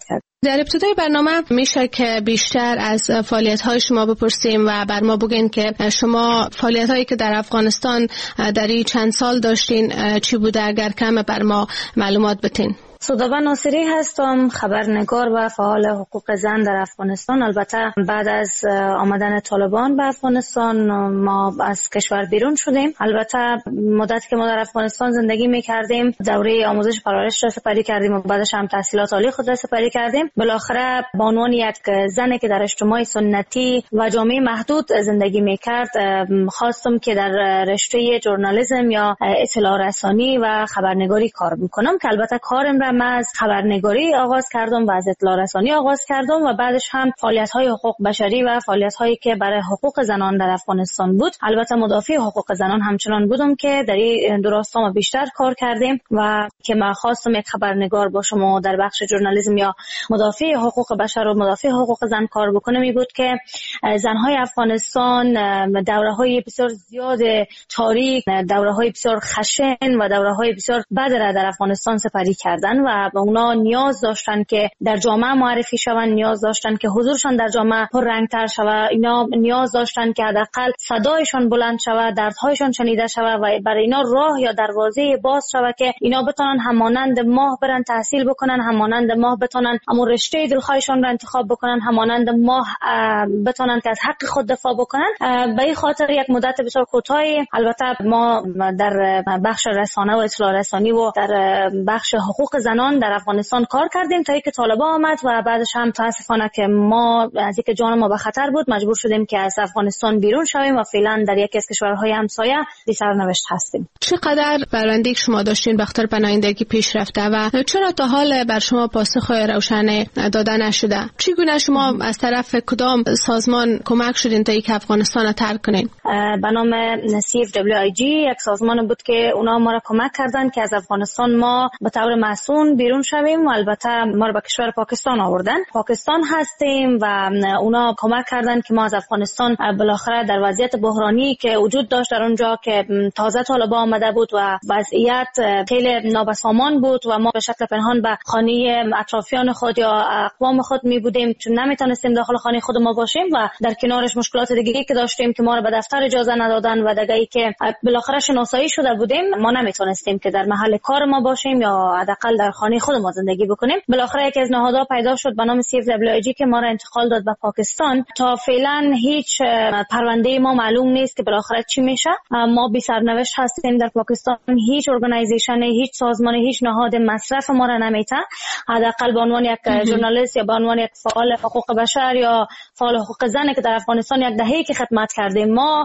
در ابتدای برنامه میشه که بیشتر از فعالیت‌های شما بپرسیم و بر ما بگین که شما فعالیت‌هایی که در افغانستان در این چند سال داشتین چی بوده، اگر کم بر ما معلومات بتین. سودابه ناصری هستم، خبرنگار و فعال حقوق زن در افغانستان. البته بعد از آمدن طالبان به افغانستان ما از کشور بیرون شدیم. البته مدتی که ما در افغانستان زندگی می‌کردیم دوره آموزش پرورش را سپری کردیم و بعدش هم تحصیلات عالی خود را سپری کردیم. بالاخره به عنوان یک زنی که در اجتماع سنتی و جامعه محدود زندگی می‌کرد خواستم که در رشته ژورنالیسم یا اطلاع رسانی و خبرنگاری کار بکنم که البته کارم را من از خبرنگاری آغاز کردم و از اطلاع رسانی آغاز کردم و بعدش هم فعالیت‌های حقوق بشری و فعالیت‌هایی که برای حقوق زنان در افغانستان بود. البته مدافع حقوق زنان همچنان بودم که در این دراستا ما بیشتر کار کردیم و که من خواستم یک خبرنگار باشم و در بخش ژورنالیسم یا مدافع حقوق بشر و مدافع حقوق زن کار بکنم. می بود که زن‌های افغانستان دوره‌های بسیار زیاد تاریک، دوره‌های بسیار خشن و دوره‌های بسیار بد را در افغانستان سپری کردن و و اونا نیاز داشتن که در جامعه معرفی شوند، نیاز داشتن که حضورشان در جامعه پررنگ‌تر شود، اینا نیاز داشتن که حداقل صدایشان بلند شود، دردهایشان شنیده شود و برای اینا راه یا دروازه باز شود که اینا بتونن همانند ماه برن تحصیل بکنن، همانند ماه بتونن همون رشته دلخواهشان را انتخاب بکنن، همانند ماه بتونن که از حق خود دفاع بکنن. به این خاطر یک مدت بسیار کوتاهی البته ما در بخش رسانه و اطلاع رسانی و در بخش حقوق زنان در افغانستان کار کردیم تا اینکه طالبان آمد و بعدش هم متاسفانه که ما از اینکه جان ما به خطر بود مجبور شدیم که از افغانستان بیرون شویم و فعلا در یکی از کشورهای همسایه بی سرنوشت هستیم. چقدر برآیندگی شما داشتین به خاطر پناهندگی پیش رفته و چرا تا حال بر شما پاسخ روشن داده نشده؟ چگونه شما از طرف کدام سازمان کمک شدین تا اینکه افغانستان را ترک کنین؟ به نام سی اف دبلیو آی جی یک سازمان بود که اونا ما را کمک کردن که از افغانستان ما به طور مسئول بیرون شویم و البته ما رو به کشور پاکستان آوردن. پاکستان هستیم و اونا کمک کردن که ما از افغانستان بالاخره در وضعیت بحرانی که وجود داشت در اونجا که تازه طالبان آمده بود و وضعیت خیلی نابسامان بود و ما به شکل پنهان به خانه اطرافیان خود یا اقوام خود می بودیم چون نمیتونستیم داخل خانه خود ما باشیم و در کنارش مشکلات دیگه‌ای که داشتیم که ما رو به دفتر اجازه ندادن و دیگه‌ای که بالاخره شناسایی شده بودیم ما نمیتونستیم که در محل کار ما باشیم یا حداقل در خانه خود ما زندگی بکنیم. بالاخره یکی از نهادها پیدا شد به نام سی اف دبلیو آی جی که ما را انتقال داد به پاکستان. تا فعلا هیچ پرونده ما معلوم نیست که بالاخره چی میشه. ما بی سرنوشت هستیم در پاکستان. هیچ ارگانایزیشن، هیچ سازمان، هیچ نهاد مصرف ما را نمیته. حداقل به عنوان یک ژورنالیست یا به عنوان یک فعال حقوق بشر یا فعال حقوق زن که در افغانستان یک دهه‌ای که خدمت کردیم ما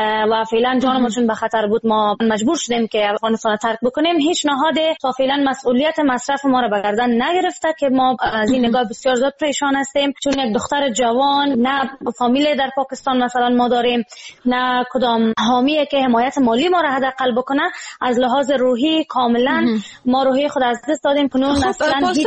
و فعلا جانمون چون به خطر بود ما مجبور شدیم که افغانستان ترک بکنیم. هیچ نهاد تا فعلا مسئولیت مصرف ما را به گردن نگرفته که ما از این نگاه بسیار زیاد پریشان هستیم چون یک دختر جوان نه فامیل در پاکستان مثلا ما داریم نه کدام حامیه که حمایت مالی ما را حداقل بکنه. از لحاظ روحی کاملا ما روحی خود از دست دادیم. کنون خب اصلا هیچ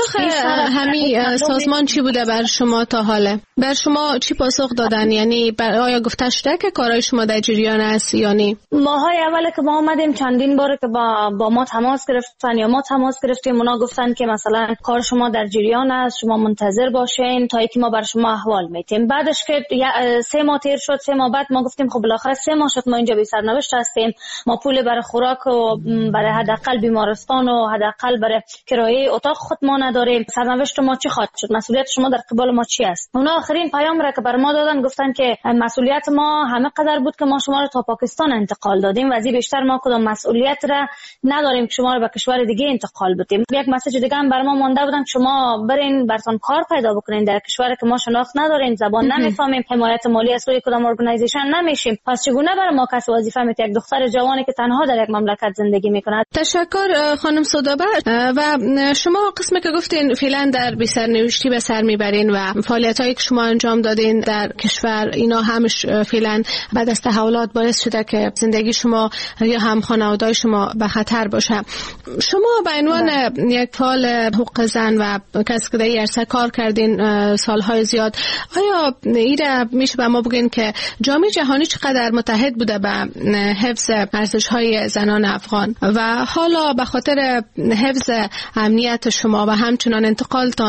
همین سازمان چی بوده بر شما تا حاله؟ بر شما چی پاسخ دادن؟ یعنی بر آیا گفته شده که کارهای شما در جریان است یا نه؟ ماهای اول که ما آمدیم چندین بار که با با ما تماس گرفتن یا ما تماس گرفتیم اونا گفتن که مثلا کار شما در جریان است، شما منتظر باشین تا اینکه ما بر شما احوال میتیم. بعدش که سه ماه تیر شد، سه ماه بعد ما گفتیم خب بالاخره سه ماه شد ما اینجا بی سرنوشت هستیم، ما پول برای خوراک و برای حداقل بیمارستان و حداقل برای کرایه اتاق خود ما نداریم. سرنوشت ما چی خواهد شد؟ مسئولیت شما در قبال ما چی است؟ اونا آخرین پیام را که بر ما دادن گفتن که مسئولیت ما همه قدر بود که ما شما رو تا پاکستان انتقال دادیم و از این بیشتر ما کدام مسئولیت را نداریم که شما رو به کشور دیگه انتقال بدیم. یک مسیج دیگه هم بر ما مونده بودن شما برین براتون کار پیدا بکنین در کشوری که ما شناخت نداریم، زبان نمیفهمیم، حمایت مالی از روی کدام ارگانایزیشن نمیشیم. پس چگونه برای ما کسی وظیفه میده یک دختر جوانی که تنها در یک مملکت زندگی میکنه؟ تشکر خانم سودابه. و شما قسمی که گفتین فعلا در بی سرنوشتی به سر میبرین و فعالیتایی که شما انجام دادین در کشور اینا همش فعلا بعد از تحولات باعث شده که زندگی شما یا هم خانواده شما به خطر باشه. شما به عنوان یک فعال حقوق زن و کسی که در این عرصه کار کردین سالهای زیاد، آیا ایره میشه به ما بگین که جامعه جهانی چقدر متحد بوده به حفظ ارزش‌های زنان افغان و حالا به خاطر حفظ امنیت شما و همچنان انتقالتان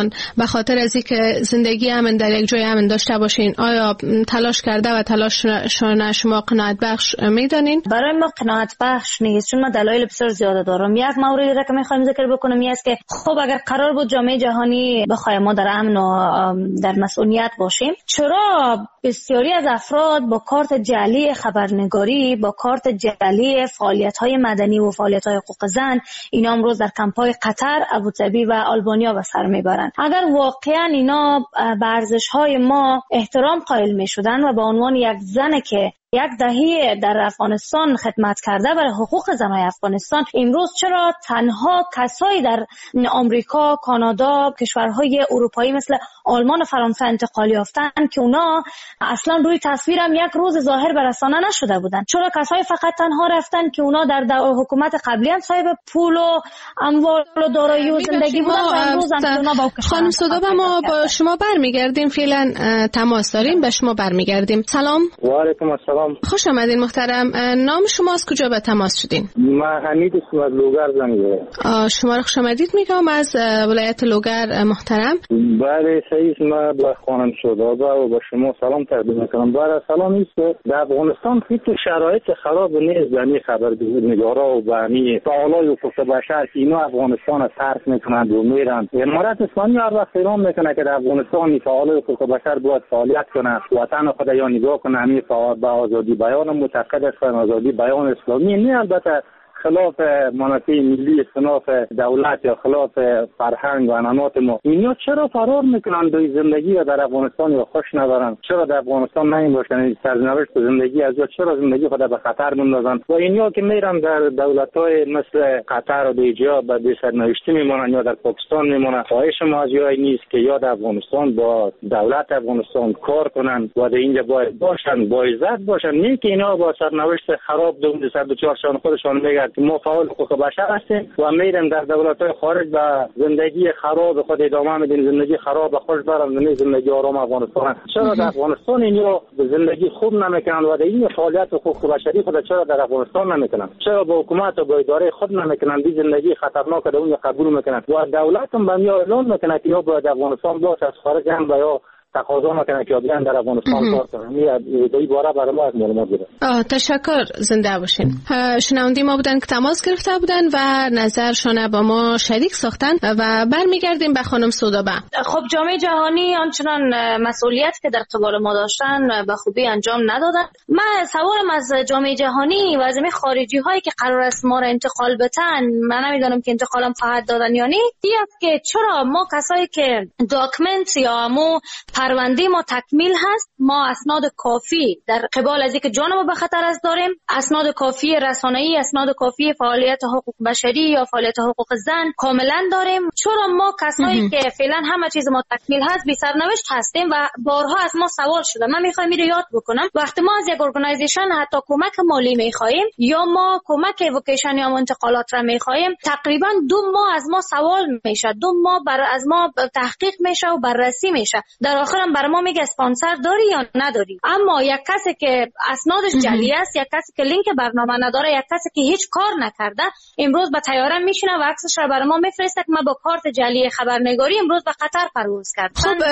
افغان به خاطر از اینکه زندگی امن در یک جای امن داشته باشین آیا تلاش کرده و تلاششان شما قناعت بخش میدانین؟ برای ما قناعت بخش نیست، چون ما دلایل بسیار زیاده دارم. یک موردی را که میخوایم ذکر بکنم این است که خب اگر قرار بود جامعه جهانی بخواد ما در امن و در مسئولیت باشیم، چرا بسیاری از افراد با کارت جعلی خبرنگاری، با کارت جعلی فعالیت‌های مدنی و فعالیت‌های حقوق زن اینا امروز در کمپ‌های قطر، ابوظبی و آلبانیا به سر میبرند؟ اگر واقعا اینا به ارزش‌های ما احترام قائل می‌شدن و به عنوان یک زن که یک دهه در افغانستان خدمت کرده برای حقوق زنای افغانستان، امروز چرا تنها کسایی در آمریکا، کانادا، کشورهای اروپایی مثل آلمان و فرانسه انتقال یافتن که اونا اصلا روی تصویر هم یک روز ظاهر به رسانه نشده بودن؟ چرا کسایی فقط تنها رفتن که اونا در حکومت قبلی هم صاحب پول و اموال و دارایی و زندگی بودن و امروز هم اونا با خانم سودابه ما با شما برمیگردیم، فعلا تماس داریم، به شما برمیگردیم. سلام. و علیکم السلام. خوش آمدین محترم. نام شما از کجا به تماس شدین؟ من حمید اسم از لوگر زنگ زدم. شما رو خوش آمدید میگم از ولایت لوگر محترم. بله صحیح. من با خانم سودابه و با شما سلام تقدیم میکنم. برای سلام است در افغانستان خیلی شرایط خراب نیست، یعنی خبرنگارا و بانی فعالای حقوق بشر که اینا افغانستان را ترک میکنند و میرن. امارات اسلامی هر وقت اعلام میکنه که در افغانستان فعالای حقوق بشر باید فعالیت کنند، وطن خود یا نگاه کنه، همین فعال با آزادی بیان معتقد است، آزادی بیان اسلامی نه البته خلاف منافع ملی، خلاف دولت یا خلاف فرهنگ و عنعنات ما. اینا چرا فرار میکنن به زندگی و در افغانستان یا خوش ندارن؟ چرا در افغانستان نمی باشن؟ سرنوشت زندگی از چرا زندگی خود به خطر میندازن؟ و اینا که میرن در دولت‌های مثل قطر و دیجا به بی سرنوشتی میمونن یا در پاکستان میمونن. خواهش ما از جایی نیست که یا در افغانستان با دولت افغانستان کار کنن و در اینجا باید باشن، با عزت باشن، نه که اینا با سرنوشت خراب دو صد و چهار شان خودشان میگن ما فعال حقوق بشر هستیم و میریم در دولت‌های خارج و زندگی خراب خود ادامه میدیم، زندگی خراب خوش برام، زندگی آرام افغانستان. چرا در افغانستان اینا زندگی خوب نمیکنن و در این فعالیت حقوق بشری خود چرا در افغانستان نمیکنن؟ چرا با حکومت و با اداره خود نمیکنن؟ دی زندگی خطرناک در اون قبول میکنن و دولت هم به میاد اعلام میکنه که یا باید افغانستان باشه، از خارج هم با یا تقاضا میکنه که بیان در افغانستان کار کنن. این باره برای ما از معلومات بده. تشکر، زنده باشین. شنوندی ما بودن که تماس گرفته بودن و نظرشون با ما شریک ساختن و برمیگردیم به خانم سودابه. خب جامعه جهانی آنچنان مسئولیت که در قبال ما داشتن به خوبی انجام ندادن. من سوالم از جامعه جهانی و از همه خارجی هایی که قرار است ما را انتقال بدن، من نمیدونم که انتقالم خواهد دادن یا نه، دیگه که چرا ما کسایی که داکمنت یا مو پرونده ما تکمیل هست، ما اسناد کافی در قبال از اینکه جان ما به خطر است داریم، اسناد کافی رسانه‌ای، اسناد کافی فعالیت حقوق بشری یا فعالیت حقوق زن کاملا داریم. چرا ما کسایی که فعلا همه چیز ما تکمیل هست بی سرنوشت هستیم و بارها از ما سوال شده. من میخوام اینو یاد بکنم، وقتی ما از یک ارگانایزیشن حتی کمک مالی میخوایم یا ما کمک ایوکیشن یا انتقالات را میخوایم، تقریبا دو ماه از ما سوال میشه، دو ماه بر از ما تحقیق میشه و بررسی میشه. در آخر هم برای ما میگه اسپانسر داری یا نداری. اما یک کسی که اسنادش جعلی است، یک کسی که لینک برنامه نداره، یک کسی که هیچ کار نکرده، امروز به طیاره میشینه و عکسش را برای ما میفرسته که ما با کارت جعلی خبرنگاری امروز به قطر پرواز کردم. خب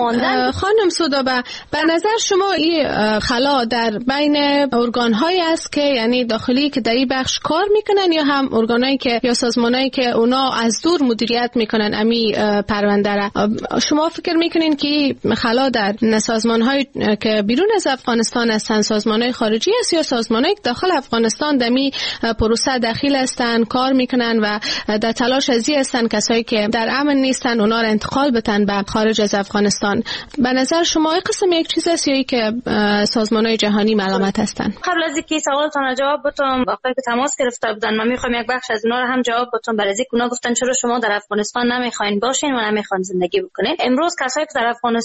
خانم سودابه، به نظر شما این خلا در بین ارگان‌هایی است که یعنی داخلی که در این بخش کار میکنن یا هم ارگانایی که یا سازمانایی که اونا از دور مدیریت میکنن امی پرونده را؟ شما فکر میکنین که خلا در سازمان‌هایی که بیرون از افغانستان هستند سازمان‌های خارجی است یا سازمان‌هایی که داخل افغانستان دمی پروسه داخل هستند کار میکنن و در تلاش ازی هستند کسایی که در امن نیستن اونا را انتقال بدن به خارج از افغانستان؟ به نظر شما این قسم یک چیز است یا که سازمان‌های جهانی ملامت هستند؟ قبل از اینکه سوالتون جواب بدم، وقتی که تماس گرفته بودن من میخوام یک بخش از اونا رو هم جواب بدم. برای اینکه اونا گفتن چرا شما در افغانستان نمیخواین باشین و نمیخواین زندگی بکنین. امروز کسایی که در افغانستان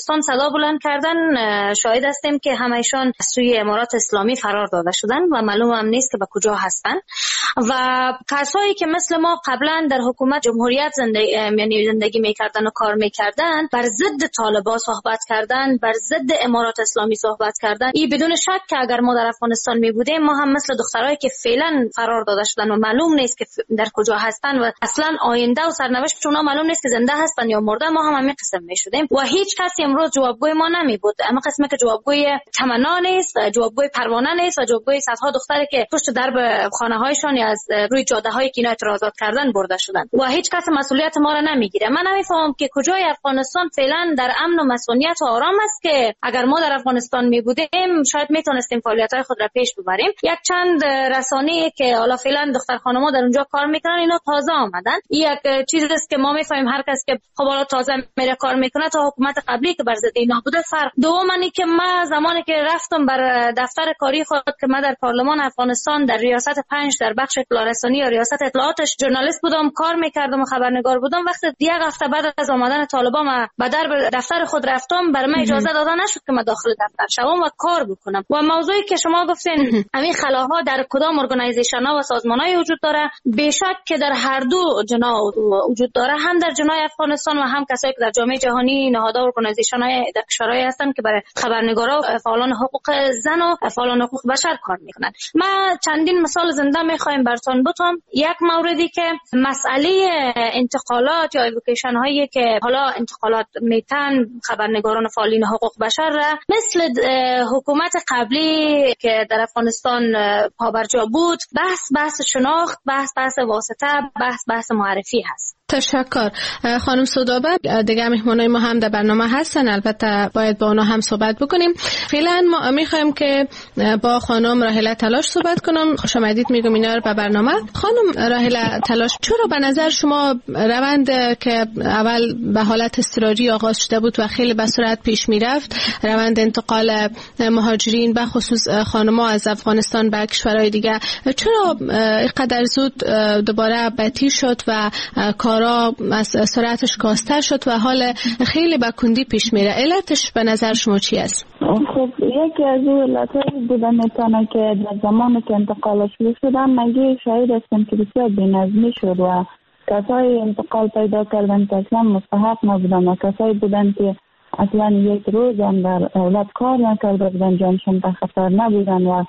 افغانستان صدا بلند کردن، شاهد هستیم که همهشان سوی امارات اسلامی فرار داده شدن و معلوم هم نیست که به کجا هستن. و کسایی که مثل ما قبلا در حکومت جمهوریت زندگی یعنی زندگی میکردن و کار میکردن، بر ضد طالبان صحبت کردن، بر ضد امارات اسلامی صحبت کردن، این بدون شک که اگر ما در افغانستان می بودیم، ما هم مثل دخترایی که فعلا فرار داده شدن و معلوم نیست که در کجا هستن و اصلا آینده و سرنوشت اونا معلوم نیست که زنده هستن یا مرده، ما هم همین قسم می شدیم و هیچ کسی امروز جوابگوی ما نمی بود. اما قسمی که جوابگوی تمنا نیست، جوابگوی پروانه نیست و جوابگوی صدها دختری که پشت درب خانه هایشان یا از روی جاده هایی که اینا اعتراضات کردن برده شدن و هیچ کس مسئولیت ما را نمیگیره. من نمیفهمم که کجای افغانستان فعلا در امن و مسئولیت و آرام است که اگر ما در افغانستان می بودیم شاید میتونستیم فعالیت‌های خود را پیش ببریم. یک چند رسانه‌ای که حالا فعلا دختر خانم‌ها در اونجا کار میکنن، اینا تازه آمدن. این یک چیزی است که ما میفهمیم هر کس که خب حالا تازه میره کار میکنه تا حکومت قبلی که بر ضد اینا بوده فرق. دومانی که ما زمانی که رفتم بر دفتر کاری خود که ما در پارلمان افغانستان در ریاست پنج در بخش اطلاع رسانی یا ریاست اطلاعاتش ژورنالیست بودم، کار میکردم و خبرنگار بودم. وقتی یک هفته بعد از آمدن طالبان ما به در دفتر خود رفتم، برای من اجازه داده نشد که من داخل دفتر شوم و کار بکنم. و موضوعی که شما گفتین همین خلاها در کدام ارگانایزیشن ها و سازمان های وجود داره، بیشک که در هر دو جناح وجود داره، هم در جناح افغانستان و هم کسایی که در جامعه جهانی نهادها و ارگانایزیشن های در کشورهای هستن که برای خبرنگارا و فعالان حقوق زن و فعالان حقوق بشر کار میکنن. ما چندین مثال زنده میخوایم براتون بتم. یک موردی که مسئله انتقالات یا ایوکیشن هایی که حالا انتقالات میتن خبرنگاران فعالین حقوق بشر را مثل حکومت قبلی که در افغانستان پابرجا بود، بحث بحث شناخت، بحث بحث واسطه، بحث بحث معرفی هست. تشکر. خانم سودابه دیگه مهمانای ما هم در برنامه هستن، البته باید با اونا هم صحبت بکنیم. فعلا ما میخوایم که با خانم راهله تلاش صحبت کنم. خوش آمدید میگم اینا رو به برنامه. خانم راهله تلاش، چرا به نظر شما روند که اول به حالت اضطراری آغاز شده بود و خیلی به سرعت پیش میرفت، روند انتقال مهاجرین به خصوص خانم‌ها از افغانستان به کشورهای دیگه، چرا اینقدر زود دوباره بطی شد و کارا از سرعتش کاستر شد و حال خیلی به کندی پیش میره؟ علتش به نظر شما چی است؟ خب یکی از این علتهای بوده میتونه که در زمانی که انتقال شروع شدن مگه شاید هستم که بسیار بی‌نظمی شد و کسای انتقال پیدا کردن که اصلا مستحق نبودن و کسایی بودن که اصلا یک روز هم در اولاد کار نکرده بودن، جانشان به خطر نبودن و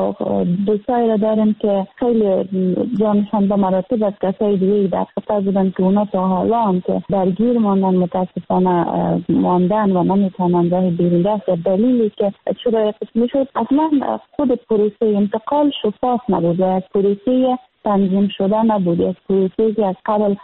دوستایی را داریم که خیلی جانشان به مراتب از کسای دیگه در خطر بودن که اونا تا حالا هم که درگیر ماندن متاسفانه ماندن و نمیتونن راه بیرون رفت. دلیلی که چرا قسمی شد اصلا خود پروسه انتقال شفاف نبود و یک پروسه تنظیم شده نبود، یک پروسه که از قبل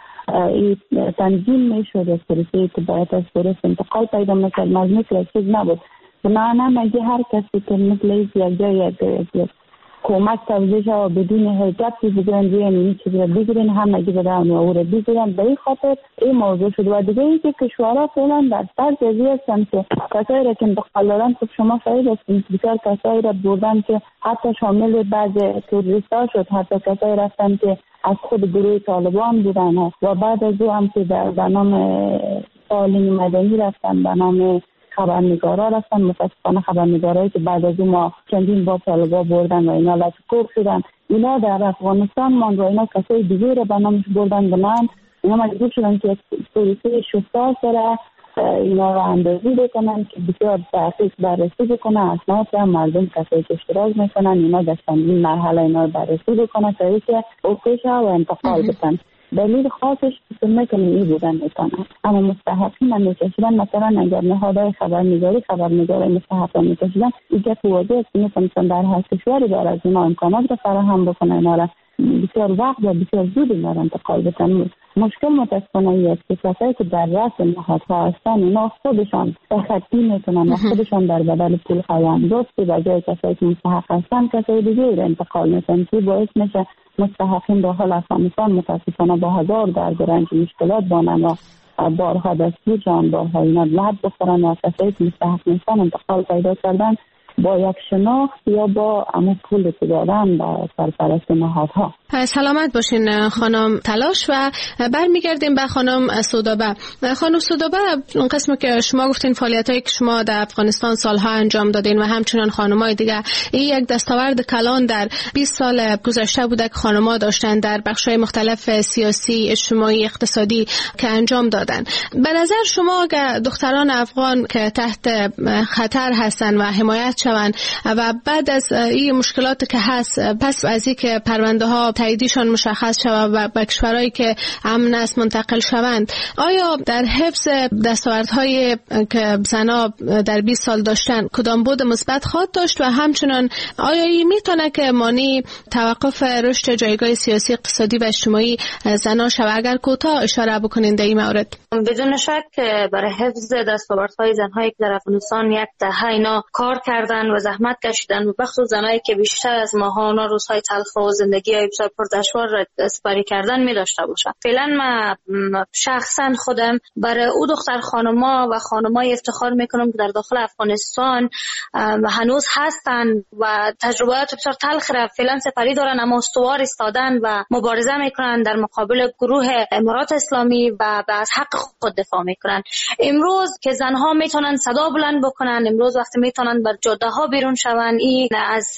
تنظیم میشد، یک پروسه که باید از درست انتقال پیدا میکرد، مثل یک چیز نبود. بنابراین مگه هر کسی که مثل یک جای یک کمک توضیح و بدون حجتی بگیرن روی این چیز را بگیرن، هم مگه بدن و او را بگیرن. به این خاطر این موضوع شد. و دیگه ای که کشورها فعلا در سر جزی هستن که کسایی را که انتقال دادن، خب شما شاید هستین بسیار کسایی را بردن که حتی شامل بعض توریست ها شد، حتی کسایی رفتن که از خود گروه طالبان بودن و بعد از او هم که در برنامه فعالین مدنی رفتن، برنامه خبرنگارا رفتن. متاسفانه خبرنگارایی که بعد از اون ما چندین بار طالبان بردن و اینا لطکوب شدن، اینا در افغانستان ماند و اینا کسای دیگه رو برنامهش بردن بنان. اینا مجبور شدن که پروسه شفاف داره اینا رو اندازی بکنن که بسیار تحقیق بررسی بکنن، اسناد هم مردم کسایی که اشتراک میکنن اینا در چندین مرحله اینا رو بررسی بکنن تا اینکه اوکیش و انتقال بکنن. دلیل خاصش که میکنیم این بودن میتونن، اما مستحقین هم میکشیدن. مثلا اگر نهادهای خبرنگاری خبرنگاری مستحقان میکشیدن، اینکه واجه است که میتونستن در هر کشوری دار از اینا امکانات رو فراهم بکنن، اینا را بسیار وقت و بسیار زود اینا را انتقال بکنن. مشکل متاسفانه ای است که کسایی که در رأس نهادها هستن اینا خودشان تخطی میکنن و خودشان در بدل پول خواهند دوستی و جای کسایی که مستحق هستن کسایی دیگه را انتقال میکنن که باعث میشه مستحقین داخل افغانستان متاسفانه با هزار درد و رنج مشکلات بانن و بارها دستگیر جان بارها اینا لحد بخورن و کسایی که مستحق نیستن انتقال پیدا کردن با یک شناخت یا با امو پول که دادن با سرپرست نهادها. سلامت باشین خانم تلاش. و برمیگردیم به خانم سودابه. خانم سودابه، اون قسمی که شما گفتین فعالیتایی که شما در افغانستان سالها انجام دادین و همچنان خانمای دیگه، این یک دستاورد کلان در بیست سال گذشته بوده که خانم‌ها داشتن در بخش‌های مختلف سیاسی، اجتماعی، اقتصادی که انجام دادن. به نظر شما اگر دختران افغان که تحت خطر هستن و حمایت شوند و بعد از این مشکلات که هست، پس از این که پرونده ها تاییدشان مشخص شود و به کشورهایی که امن است منتقل شوند، آیا در حفظ دستاوردهای که زنها در بیست سال داشتن کدام بود مثبت خواهد داشت و همچنان آیا این میتونه که مانع توقف رشد جایگاه سیاسی، اقتصادی و اجتماعی زنها شود؟ اگر کوتاه اشاره بکنین در این مورد. بدون شک برای حفظ دستاوردهای زنهایی که در افغانستان یک دهه اینا کار کردن و زحمت کشیدن و بخصوص زنایی که بیشتر از ماها روزهای تلخ و زندگی های بسیار پردشوار را سپری کردن می داشته باشم. فعلا من شخصا خودم برای او دختر خانما و خانمای افتخار میکنم که در داخل افغانستان هنوز هستن و تجربیات بسیار تلخ را فعلا سپری دارن، اما استوار ایستادن و مبارزه میکنن در مقابل گروه امارات اسلامی و از حق خود دفاع میکنن. امروز که زنها میتونن صدا بلند بکنن، امروز وقتی میتونن بر جاده ها بیرون شون، این از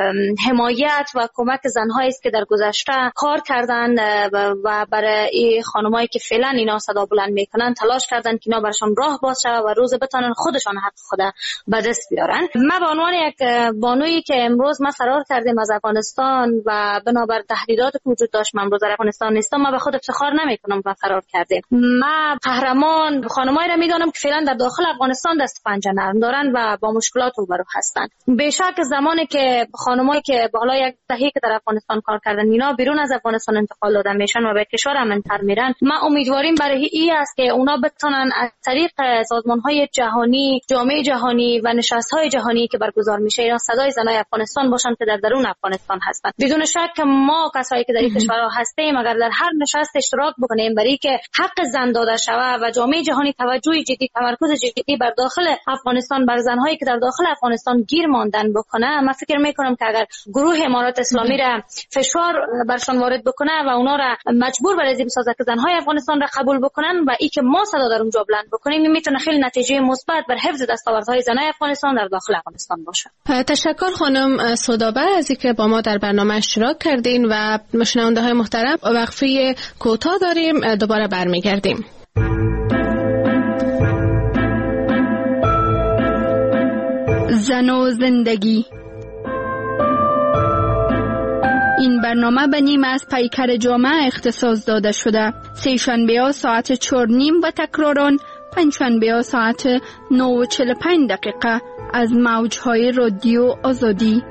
حمایت و کمک زنهایی است که در گذشته کار کردن و برای این خانمایی که فعلا اینا صدا بلند میکنن تلاش کردن که اینا برشان راه باز شود و روز بتونن خودشان حق خود به دست بیارن. من به عنوان یک بانویی که امروز ما فرار کردیم از افغانستان و بنابر تهدیدات که وجود داشت من امروز در افغانستان نیستم، ما به خود افتخار نمیکنم که فرار کردیم. ما قهرمان خانمایی را میدونم که فعلا در داخل افغانستان دست پنجه نرم دارن و با مشکلات روبرو هستن. بیشک زمانی که خانمایی که بالا یک دهه که در افغانستان کار کردن اینا بیرون از افغانستان انتقال دادن میشن و به کشور امن‌تر میرن، ما امیدواریم برای این است که اونا بتونن از طریق سازمان‌های جهانی، جامعه جهانی و نشست‌های جهانی که برگزار میشه اینا صدای زنای افغانستان باشن که در درون افغانستان هستن. بدون شک ما کسایی که در این کشورها هستیم اگر در هر نشست اشتراک بکنیم برای که حق زن داده شود و جامعه جهانی توجه جدی، تمرکز جدی بر داخل افغانستان بر زن‌هایی که در داخل افغانستان گیر ماندن بکنه، من فکر میکنم که اگر گروه امارات اسلامی را فشار برشان وارد بکنه و اونا را مجبور بر ازی بسازه که زنهای افغانستان را قبول بکنن و ای که ما صدا در اونجا بلند بکنیم، این میتونه خیلی نتیجه مثبت بر حفظ دستاوردهای زنای افغانستان در داخل افغانستان باشه. تشکر خانم سودابه از اینکه با ما در برنامه اشتراک کردین و شنونده های محترم، وقفه کوتاه داریم، دوباره برمیگردیم. زن و زندگی. این برنامه به نیم از پیکر جامعه اختصاص داده شده. سه شنبه ها ساعت چهار نیم و تکراران پنج شنبه ها ساعت نه و چهل و پنج دقیقه از موجهای رادیو آزادی.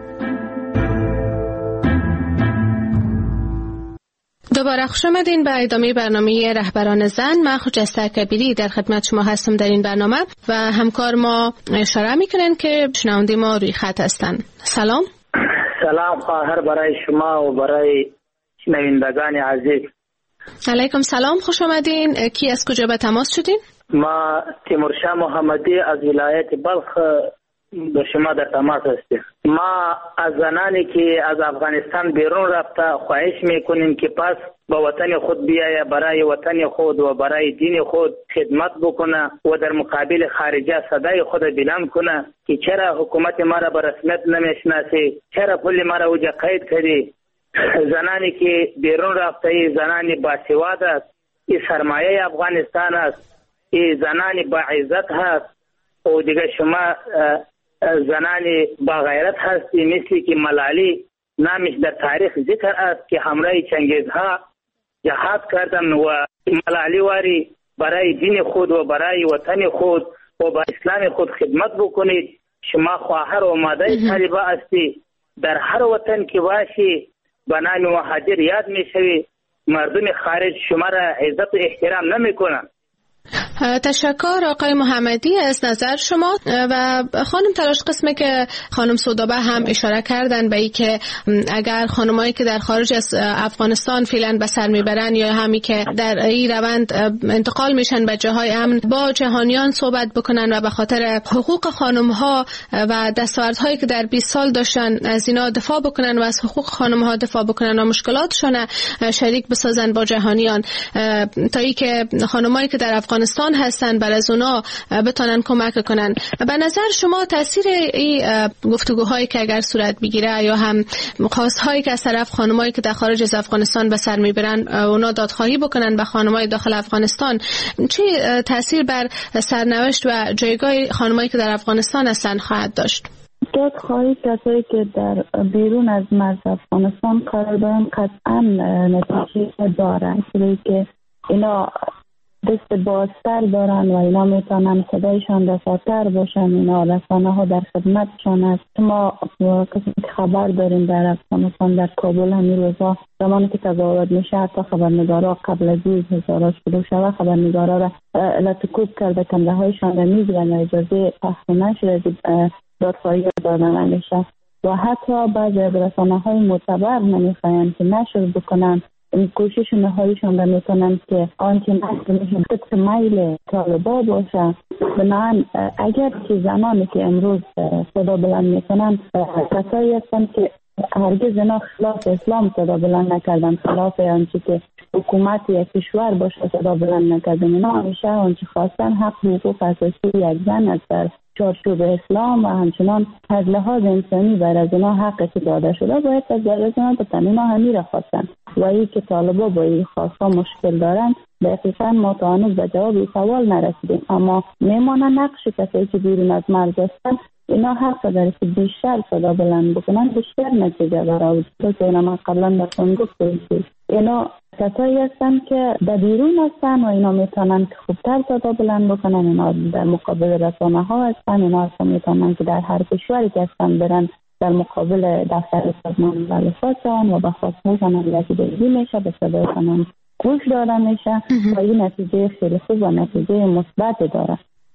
دوباره خوش آمدین به ادامه برنامه رهبران زن. من خجسته کبیری در خدمت شما هستم در این برنامه و همکار ما اشاره میکنن که شنونده ما روی خط هستن. سلام. سلام خواهر برای شما و برای شنوندگان عزیز. علیکم سلام، خوش آمدین. کی از کجا به تماس شدین؟ ما تیمورشاه محمدی از ولایت بلخ به شما در تماس هستیم. ما از زنانی که از افغانستان بیرون رفته خواهش میکنیم که پس به وطن خود بیایه، برای وطن خود و برای دین خود خدمت بکنه و در مقابل خارجه صدای خود بلند کنه که چرا حکومت ما را به رسمیت نمیشناسی، چرا پول ما را اوجا قید کردی. زنانی که بیرون رفته زنانی باسواد است، این سرمایه افغانستان است، این زنانی با عزت هست و دیگه شما زنانی با غیرت هستی مثل که ملالی نامش در تاریخ ذکر است که همراه چنگیزها جهاد کردن و ملالی واری برای دین خود و برای وطن خود و با اسلام خود خدمت بکنید. شما خواهر و مادر طالبه هستی، در هر وطن که باشی به نام مهاجر یاد میشوی، مردم خارج شما را عزت و احترام نمیکنن. تشکر آقای محمدی از نظر شما. و خانم تلاش قسمه که خانم سودابه هم اشاره کردن به این که اگر خانمایی که در خارج از افغانستان فعلا به سر میبرن یا همی که در این روند انتقال میشن به جاهای امن با جهانیان صحبت بکنن و به خاطر حقوق خانمها و دستاوردهایی که در بیست سال داشتن از اینا دفاع بکنن و از حقوق خانمها دفاع بکنن و مشکلاتشون شریک بسازن با جهانیان تا ای که خانمایی که در افغانستان هستن بر از اونا بتونن کمک کنن. به نظر شما تاثیر این گفتگوهایی که اگر صورت بگیره یا هم خواستهایی که از طرف خانمایی که در خارج از افغانستان به سر میبرن اونا دادخواهی بکنن به خانمای داخل افغانستان چه تاثیر بر سرنوشت و جایگاه خانمایی که در افغانستان هستن خواهد داشت؟ دادخواهی کسایی که در بیرون از مرز افغانستان قرار دارن قطعا نتیجه داره، چون که اینا دست بازتر دارن و اینا میتونن صدایشان رساتر باشن، اینا رسانه ها در خدمتشان است. ما قسم که خبر داریم در افغانستان در کابل همین روزا زمانی که تظاهرات میشه حتی خبرنگارا قبل از این هزارات شروع شده خبرنگارا را لطکوب کرده کمره هایشان را میگیرن و اجازه پخش نشده دادخواهی دادن نمیشه و حتی بعضی از رسانه های معتبر نمیخواین که نشر بکنن این کوشش نهاییشان را میکنن که آنچه نشر میشه طبق میل طالبا باشه. بنابراین اگر که زنانی که امروز صدا بلند میکنن کسایی هستن که هرگز اینا خلاف اسلام صدا بلند نکردن، خلاف آنچه که حکومت یک کشور باشه صدا بلند نکردن، اینا همیشه آنچه خواستن حق حقوق اساسی یک زن است در چارچوب اسلام و همچنان از لحاظ انسانی بر از اینا حقی که داده شده باید از در اینا بتن. اینا همین را خواستن و این که طالبا با این خواستها مشکل دارن دقیقا ما تا هنوز به جواب این سوال نرسیدیم، اما میمانه نقش کسایی که بیرون از مرز هستن اینا حق داره که بیشتر صدا بلند بکنن، بیشتر نتیجه برآورد. تو اینا من قبلا براتون گفتم اینا کسایی هستن که در بیرون هستن و اینا میتونن که خوبتر صدا بلند بکنن، اینا در مقابل رسانه ها هستن، اینا هستن میتونن که در هر کشوری که هستن برن در مقابل دفتر سازمان ملل خواستن و به خواستهاشون هم رسیدگی میشه، به صدایشان گوش داده میشه و این نتیجه خیلی خوب و نتیجه مثبت داره.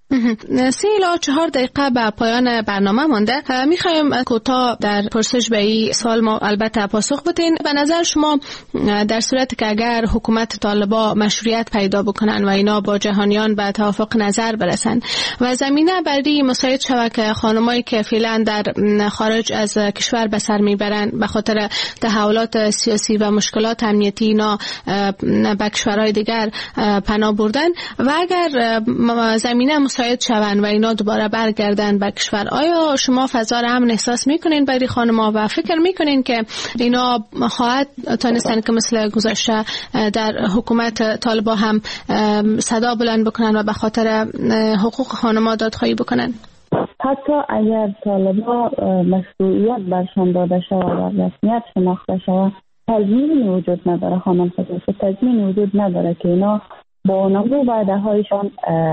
سه الی چهار دقیقه به پایان برنامه مانده. میخوایم کوتاه در پرسش به این سوال ما البته پاسخ بدین. به نظر شما در صورتی که اگر حکومت طالبا مشروعیت پیدا بکنن و اینا با جهانیان به توافق نظر برسن و زمینه برای مساعد شود که خانمایی که فعلا در خارج از کشور به سر میبرن به خاطر تحولات سیاسی و مشکلات امنیتی اینا به کشورهای دیگر پناه بردن و اگر زمینه مساعد شون و اینا دوباره برگردن به کشور، آیا شما فضا را امن احساس میکنین برای خانم‌ها و فکر میکنین که اینا خواهد تونستن که مثل گذشته در حکومت طالبا هم صدا بلند بکنن و به خاطر حقوق خانم‌ها دادخواهی بکنن؟ حتی اگر طالبا مشروعیت برشان داده شود و رسمیت شناخته شود تضمین وجود نداره، خانم خصوصی تضمین وجود نداره که اینا با نمو وعده هایشان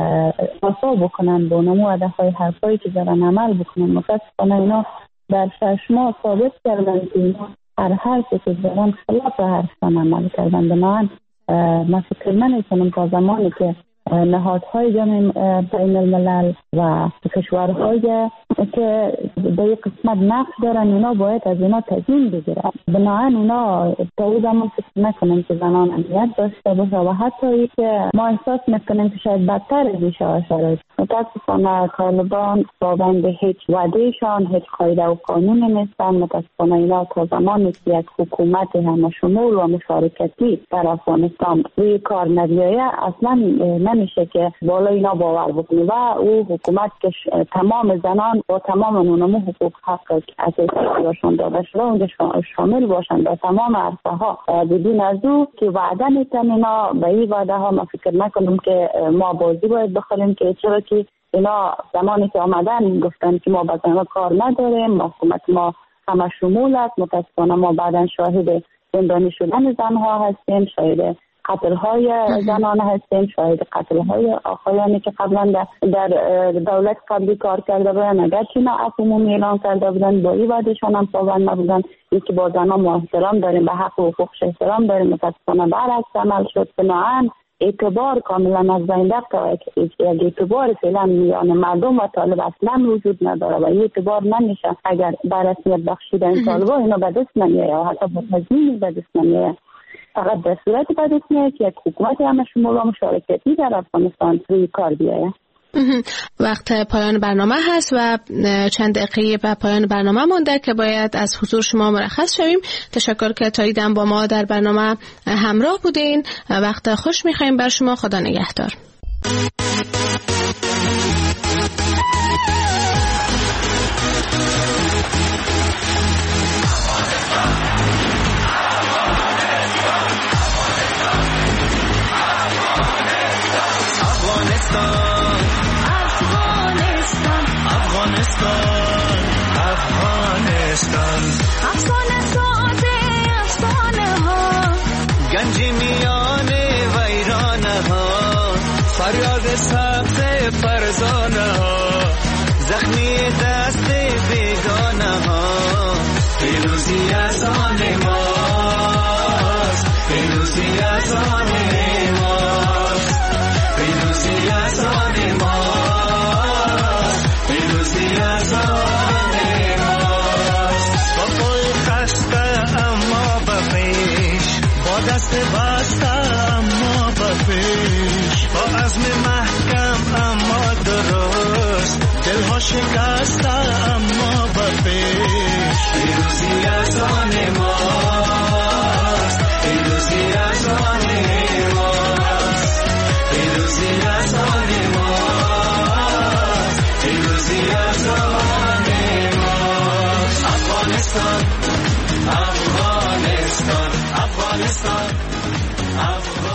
وفا بکنن، با نمو وعده های حرفایی که دارن عمل بکنن. متاسفانه اینا در شش ماه ثابت کردن که اینا هر حرفی که دارن خلاف حرفشان عمل کردن. بنابراین من فکر نمی‌کنم تا زمانی که نهادهای جمعی بین الملل و کشورهای که به یک قسمت نقش دارن اینا باید از اینا تضمین بگیرن. بنابراین اینا تا او زمان فکر نکنم که زنان امنیت داشته باشه و حتی ای که ما احساس میکنیم که شاید بدتر از این شرایط. متاسفانه طالبان پابند هیچ وعدهشان، هیچ قاعده و قانونی نیستن. متاسفانه اینا تا زمانی که یک حکومت همه شمول و مشارکتی در افغانستان روی کار نبیایه اصلا نمیشه که بالا اینا باور بکنه و او حکومت که تمام زنان و تمام نمو حقوق حق اساسی باشند داده شده اونجا شامل باشند در تمام عرصه ها بدون از او که وعده میتن اینا به این وعده ها ما فکر نکنم که ما بازی باید بخوریم که چرا که اینا زمانی که آمدن گفتن که ما بزنان کار نداریم، حکومت ما همه شمول است. متاسفانه ما بعدا شاهد زندانی شدن زنها هستیم، شاهد قتل های زنان هستیم، شاهد قتل های آقایانی که قبلا در دولت قبلی کار کرده بودن اگرچه نه عمومی اعلان کرده بودن با این وعدهشان هم پابند نبودن. یکی با زنان ما احترام داریم، به حق و حقوقش احترام داریم، متاسفانه برعکس عمل شد. بنابراین اعتبار کاملا از بین رفت و یک اعتبار فعلا میان مردم و طالب اصلا وجود نداره و این اعتبار نمیشه اگر بررسیت بخشیده این طالبا اینا به دست نمیه و حتی با تضمین به دست نمیه. فقط در صورت به دست میه که یک حکومت همه شمول مشارکتی در افغانستان روی کار بیایه. وقت پایان برنامه هست و چند دقیقه به پایان برنامه مونده که باید از حضور شما مرخص شویم. تشکر که تا دیدن با ما در برنامه همراه بودین. وقت خوش میخوایم بر شما. خدا نگهدار. افغانستان افسانه ساده افسانه ها گنج میان ویرانه ها فریاد سبز فرزانه ها زخمی دست بیگانه ها پیروزی از آن ماست پیروزی از آن ماست پیروزی از آن ماست پیروزی از آن دست بسته اما بپیش با عزم محکم اما درست دلها شکسته اما بپیش پیروزی از آن ماست پیروزی از آن ماست پیروزی از آن ماست پیروزی از آن ماست افغانستان افغانستان Afghanistan, Afghanistan.